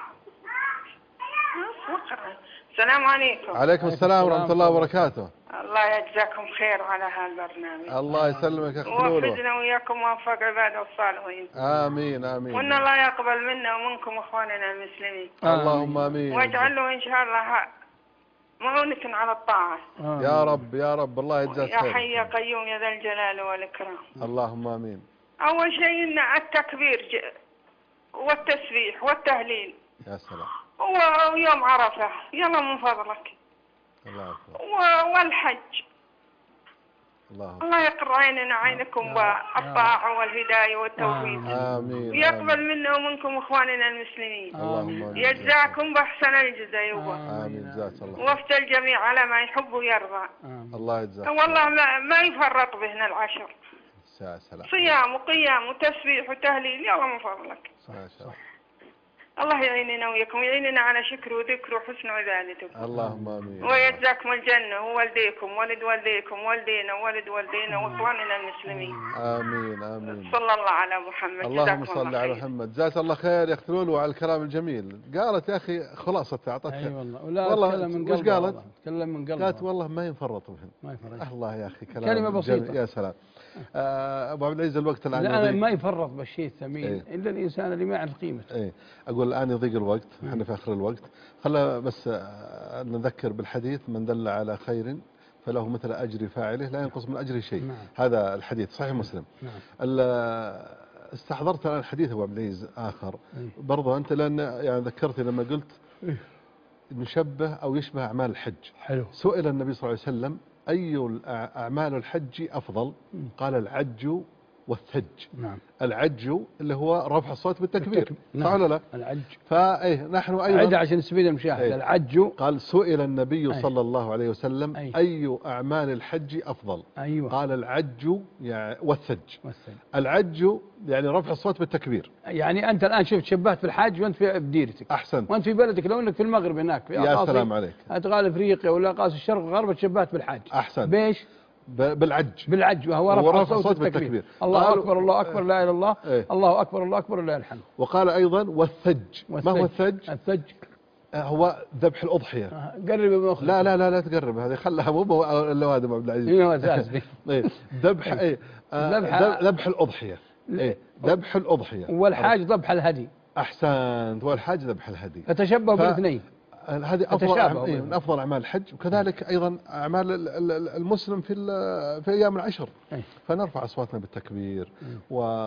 Speaker 8: السلام عليكم.
Speaker 2: عليكم السلام ورحمة الله وبركاته.
Speaker 8: الله يجزاكم خير على هالبرنامج.
Speaker 2: الله يسلمك يا أخت لولوة.
Speaker 8: ووفقنا وياكم ووفق عباده الصالحين.
Speaker 2: آمين آمين.
Speaker 8: وإن الله يقبل منا ومنكم إخواننا المسلمين.
Speaker 2: اللهم آمين.
Speaker 8: واجعل له إن شاء الله معونة على الطاعة.
Speaker 2: آه. يا رب يا رب الله يجزاك خير.
Speaker 8: يا حي يا قيوم يا ذا الجلال والإكرام.
Speaker 2: اللهم آمين.
Speaker 8: أول شيء التكبير والتسبيح والتهليل.
Speaker 2: يا سلام.
Speaker 8: ويوم عرفة يلا من فضلك.
Speaker 2: الله أكبر.
Speaker 8: والحج.
Speaker 2: الله,
Speaker 8: الله يقر عيننا عينكم بالطاعة والهداية والتوفيق.
Speaker 2: آمين.
Speaker 8: ويقبل منا ومنكم إخواننا المسلمين.
Speaker 2: اللهم آمين.
Speaker 8: يجزاكم بأحسن الجزاء يوبا.
Speaker 2: آمين. جزاك الله.
Speaker 8: وفد الجميع على ما يحب ويرضى.
Speaker 2: الله يجزاك.
Speaker 8: والله ما, ما يفرط بهنا العشر.
Speaker 2: يا سلام.
Speaker 8: صيام وقيام وتسبيح وتهليل يلا من فضلك.
Speaker 2: ما شاء الله.
Speaker 8: الله يعيننا وياكم ويعيننا على شكر وذكر وحسن عبادته.
Speaker 2: اللهم امين.
Speaker 8: ويجزاكم الجنة ووالديكم ولد والديكم والدينا وولد والدينا واخواننا المسلمين.
Speaker 2: امين امين.
Speaker 8: صلى الله على محمد.
Speaker 2: اللهم صل على محمد. جزاك الله خير يا اخت لولو على الكلام الجميل. قالت يا اخي خلاصة اعطتها.
Speaker 3: اي والله. ولا والله من
Speaker 2: وش قالت؟
Speaker 3: تكلم من قلبها.
Speaker 2: قالت والله ما ينفرط بهن.
Speaker 3: ما ينفرط.
Speaker 2: الله يا اخي كلام
Speaker 3: كلمة بسيطة.
Speaker 2: يا سلام. آه ابو عبد العزيز الوقت الان
Speaker 3: لا ما يفرط بالشيء الثمين
Speaker 2: ايه؟
Speaker 3: الا الانسان اللي ما يعرف قيمته.
Speaker 2: ايه اقول الان يضيق الوقت احنا في اخر الوقت. خلنا بس نذكر بالحديث من دل على خير فله مثل اجر فاعله لا ينقص من اجره شيء.
Speaker 3: نعم.
Speaker 2: هذا الحديث صحيح مسلم.
Speaker 3: نعم.
Speaker 2: استحضرت الان حديث ابو عبد العزيز اخر برضه انت لان يعني ذكرتني لما قلت نشبه او يشبه اعمال الحج.
Speaker 3: حلو.
Speaker 2: سئل النبي صلى الله عليه وسلم اي اعمال الحج افضل؟ قال العج والثج.
Speaker 3: نعم.
Speaker 2: العج اللي هو رفع الصوت بالتكبير.
Speaker 3: نعم.
Speaker 2: صح ولا لا؟
Speaker 3: العج.
Speaker 2: فايه نحن ايضا
Speaker 3: عد عشان نستفيد المشاهد.
Speaker 2: ايه؟
Speaker 3: العج
Speaker 2: قال سئل النبي
Speaker 3: ايه؟
Speaker 2: صلى الله عليه وسلم
Speaker 3: ايه؟
Speaker 2: اي اعمال الحج افضل؟
Speaker 3: ايوه.
Speaker 2: قال العج يعني والثج.
Speaker 3: والثج.
Speaker 2: العج يعني رفع الصوت بالتكبير.
Speaker 3: يعني انت الان شفت شبهت في الحج وانت في بديرتك.
Speaker 2: احسنت.
Speaker 3: وانت في بلدك لو انك في المغرب هناك في
Speaker 2: يا سلام عليك.
Speaker 3: ادغال افريقيا ولا قاص الشرق والغرب تشبهت بالحج.
Speaker 2: احسنت.
Speaker 3: بايش؟
Speaker 2: بالعج.
Speaker 3: بالعج وهو رفع الصوت بالتكبير. بالتكبير. الله اكبر الله اكبر لا اله الا الله. ايه؟ الله اكبر الله اكبر لا اله الا الله.
Speaker 2: وقال ايضا والثج. ما هو الثج؟
Speaker 3: الثج
Speaker 2: هو ذبح الاضحيه.
Speaker 3: آه. قرب بمخك.
Speaker 2: لا لا لا لا تقرب هذه خلها مو الا هذا عبد العزيز.
Speaker 3: ايوه اساس
Speaker 2: ايه ذبح ايه ذبح ذبح الاضحيه. ايه ذبح الاضحيه.
Speaker 3: والحاج ذبح الهدي.
Speaker 2: احسنت. والحاج ذبح الهدي.
Speaker 3: فتشبه بالاثنين.
Speaker 2: هذه افضل إيه من افضل اعمال الحج وكذلك ايضا اعمال المسلم في في ايام العشر. أي. فنرفع اصواتنا بالتكبير. أي.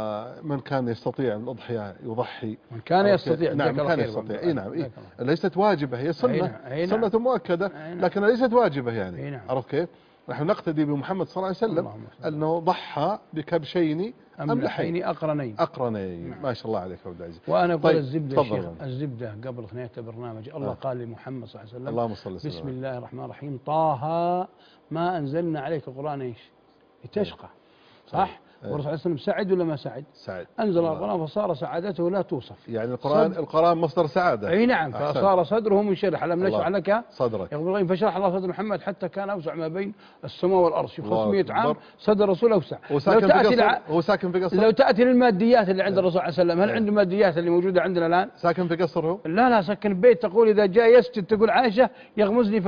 Speaker 2: ومن كان يستطيع الاضحيه يضحي.
Speaker 3: من كان يستطيع.
Speaker 2: نعم من كان يستطيع. اي نعم. إيه؟ ليست واجبه هي سنه. أي نعم. سنه مؤكده لكن ليست واجبه يعني. نعم. عرفت كيف؟ نحن نقتدي بمحمد صلى الله عليه وسلم انه ضحى بكبشين
Speaker 3: أملحين أقرنين
Speaker 2: أقرنين. ما شاء الله عليك عبد العزيز.
Speaker 3: وأنا أقول طيب الزبدة شيخ الزبدة قبل خنية برنامج الله آه. قال لمحمد صلى الله عليه وسلم
Speaker 2: اللهم صل وسلم
Speaker 3: بسم الله الرحمن الرحيم طه ما أنزلنا عليك القرآن إيش لتشقى صح؟ والرسول صلى الله عليه وسلم سعد ولا ما سعد؟
Speaker 2: سعد.
Speaker 3: أنزل القرآن فصار سعادته لا توصف.
Speaker 2: يعني القرآن صد... القرآن مصدر سعادة.
Speaker 3: أي نعم. أحسن. فصار صدره منشرح ألم نشرح لك
Speaker 2: صدرك.
Speaker 3: يقول فشرح الله صدر محمد حتى كان أوسع ما بين السماء والأرض. شوف خمسمائة عام صدر الرسول أوسع.
Speaker 2: هو ساكن في قصر. لع... هو ساكن في قصر.
Speaker 3: لو تأتي للماديات اللي عند الرسول صلى الله عليه وسلم هل عنده الماديات اللي موجودة عندنا الآن؟
Speaker 2: ساكن في قصر هو؟
Speaker 3: لا لا ساكن ببيت. تقول إذا جاء يسجد تقول عائشة يغمزني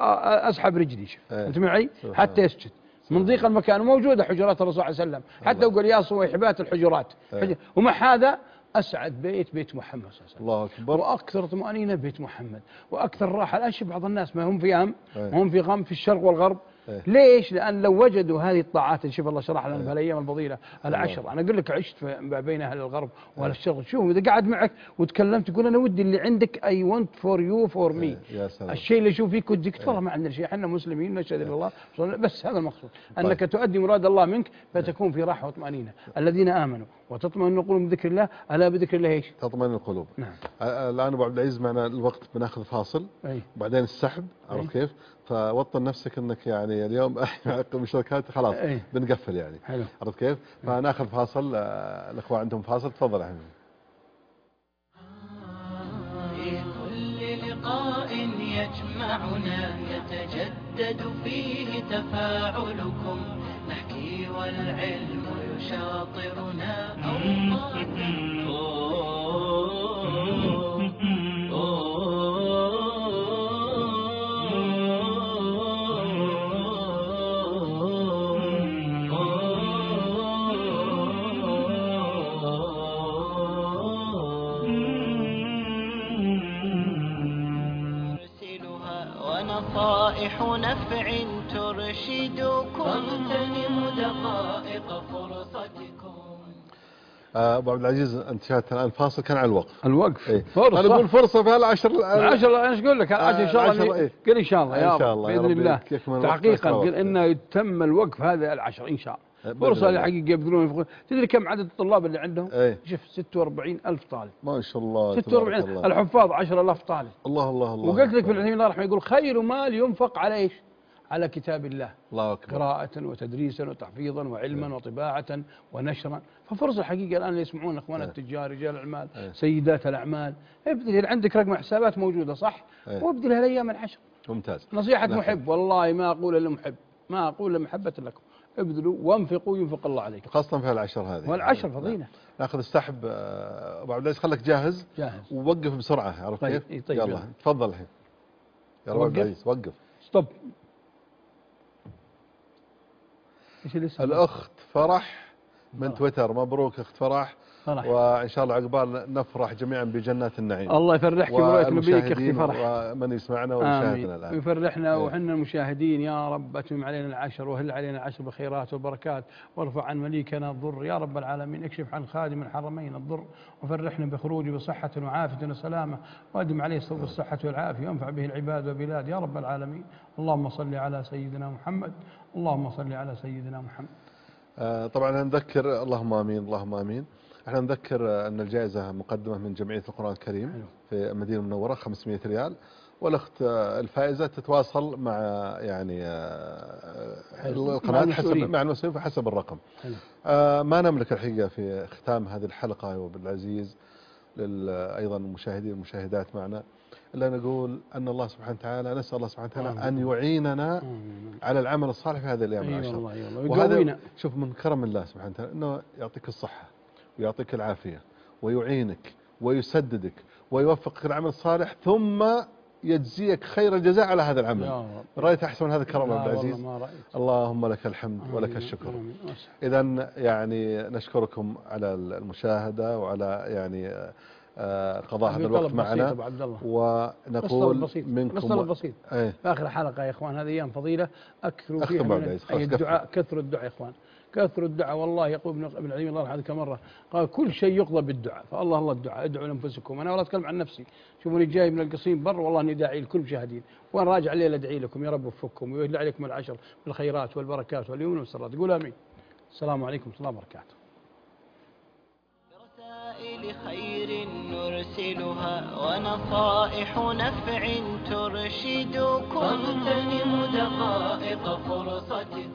Speaker 3: فأسحب رجلي. أنت معي؟ حتى يسجد. من ضيق المكان موجودة حجرات الرسول صلى الله عليه وسلم حتى يقول يا صويحبات الحجرات. أيه. ومع هذا أسعد بيت بيت محمد صلى الله عليه وسلم.
Speaker 2: الله أكبر.
Speaker 3: وأكثر طمأنينة بيت محمد وأكثر راحة. الآن بعض الناس ما هم في هم أيه. هم في غم في الشرق والغرب. أيه. ليش؟ لأن لو وجدوا هذه الطاعات اللي شوف الله شرح لنا في الأيام الفضيلة العشر. أنا أقول لك عشت بين أهل الغرب وأهل الشرق. شوف إذا قاعد معك وتكلمت تقول أنا ودي اللي عندك I want for you for me.
Speaker 2: يا سلام.
Speaker 3: الشيء اللي أشوف فيك ودك ترى ما عندنا شيء احنا مسلمين نشهد لله بس هذا المقصود أنك طيب. تؤدي مراد الله منك فتكون في راحة وطمأنينة. الذين آمنوا وتطمئن القلوب بذكر الله ألا بذكر الله ايش؟
Speaker 2: تطمئن القلوب.
Speaker 3: نعم.
Speaker 2: الآن أبو عبد العزيز معنا الوقت بناخذ فاصل.
Speaker 3: أي.
Speaker 2: وبعدين السحب عرفت كيف؟ فوطن نفسك انك يعني اليوم مشاركات خلاص
Speaker 3: أي.
Speaker 2: بنقفل يعني.
Speaker 3: حلو.
Speaker 2: عرفت كيف؟ فناخذ فاصل الاخوة عندهم فاصل تفضل يا حبيبي.
Speaker 1: في كل لقاء يجمعنا يتجدد فيه تفاعلكم نحكي والعلم يشاطرنا ونصائح نفع ترشدكم فاغتنموا دقائق فرصتكم.
Speaker 2: ابو عبد العزيز انت شاهدت الان فاصل كان على الوقف.
Speaker 3: الوقف
Speaker 2: ايه؟
Speaker 3: فرصه.
Speaker 2: انا اقول فرصه في هالعشر
Speaker 3: العشر انا ايش اقول لك العشر ان شاء الله.
Speaker 2: إيه؟
Speaker 3: قل ان شاء الله يا
Speaker 2: ان شاء الله
Speaker 3: باذن الله تحقيقا قل انه يتم الوقف هذا العشر ان شاء الله. فرصه لحقيقه يبذلون ينفقون. تدري كم عدد الطلاب اللي عندهم؟
Speaker 2: ايه؟
Speaker 3: شوف ستة وأربعين ألف طالب
Speaker 2: ما شاء الله.
Speaker 3: ستة وأربعين الحفاظ عشرة آلاف طالب.
Speaker 2: الله الله الله.
Speaker 3: وقلت لك ابن العثيمين الله يرحمه يقول خير مال ينفق على ايش؟ على كتاب الله.
Speaker 2: الله أكبر.
Speaker 3: قراءة وتدريسا وتحفيظا وعلما وطباعة ونشرا. ففرصة الحقيقة الآن اللي يسمعون اخواننا التجار رجال الاعمال سيدات الاعمال ابذل عندك رقم حسابات موجودة صح؟ وابذلها الايام العشر.
Speaker 2: ممتاز.
Speaker 3: نصيحة محب والله ما اقول الا محب ما اقول الا محبة لكم. ابذلوا وانفقوا ينفق الله عليكم.
Speaker 2: خاصة في العشر هذه.
Speaker 3: والعشر فضيلة.
Speaker 2: ناخذ السحب ابو عبد العزيز خليك جاهز.
Speaker 3: جاهز.
Speaker 2: ووقف بسرعة عرفت
Speaker 3: طيب.
Speaker 2: كيف؟
Speaker 3: طيب
Speaker 2: يلا تفضل الحين. يا ابو عبد العزيز وقف.
Speaker 3: ستوب. ايش الاسم؟
Speaker 2: الاخت فرح من تويتر. مبروك اخت فرح.
Speaker 3: فرح.
Speaker 2: وان شاء الله عقبال نفرح جميعا بجنات النعيم.
Speaker 3: الله يفرحك ورؤية نبيك اختي فرح.
Speaker 2: ومن يسمعنا ويشاهدنا الان.
Speaker 3: ويفرحنا وحنا المشاهدين يا رب اتمم علينا العشر وهل علينا العشر بالخيرات والبركات وارفع عن مليكنا الضر يا رب العالمين. اكشف عن خادم الحرمين الضر وفرحنا بخروجه بصحة وعافية وسلامة وادم عليه صوب الصحة والعافية وانفع به العباد والبلاد يا رب العالمين. اللهم صل على سيدنا محمد. اللهم صل على سيدنا محمد.
Speaker 2: آه طبعا نذكر اللهم امين اللهم امين. احنا نذكر ان الجائزة مقدمة من جمعية القرآن الكريم حلو. في المدينة المنورة خمسمئة ريال. والاخت الفائزة تتواصل مع يعني القناة حسب مع المسؤولين حسب الرقم. آه ما نملك الحقيقة في ختام هذه الحلقة يا ابو العزيز ايضا المشاهدين والمشاهدات معنا الا نقول ان الله سبحانه وتعالى نسال الله سبحانه وتعالى ان يعيننا على العمل الصالح في هذه الايام العشر. وهذا شوف من كرم الله سبحانه وتعالى انه يعطيك الصحة ويعطيك العافية ويعينك ويسددك ويوفقك العمل الصالح ثم يجزيك خير الجزاء على هذا العمل. رأيت أحسن من هذا الكرم عبد العزيز؟ اللهم لك الحمد ولك الشكر. إذا يعني نشكركم على المشاهدة وعلى يعني قضاء هذا الوقت معنا ونقول
Speaker 3: بسيط.
Speaker 2: منكم
Speaker 3: بسيط ايه؟ في آخر حلقة يا إخوان هذه أيام فضيلة أكثروا فيها من الدعاء. كثروا الدعاء يا إخوان كثروا الدعاء. والله يقول ابن العثيمين الله يرحمه كم مرة قال كل شيء يقضى بالدعاء. فالله الله الدعاء ادعوا لانفسكم. انا والله اتكلم عن نفسي شوفوني جاي من القصيم بر والله اني داعي لكل مشاهدين وانا راجع الليل ادعي لكم يا رب يوفقكم ويهل عليكم العشر بالخيرات والبركات واليمن والسرات. قول امين. السلام عليكم ورحمة الله وبركاته.
Speaker 1: رسائل خير نرسلها ونصائح نفع ترشدكم فاغتنموا دقائق فرصتكم.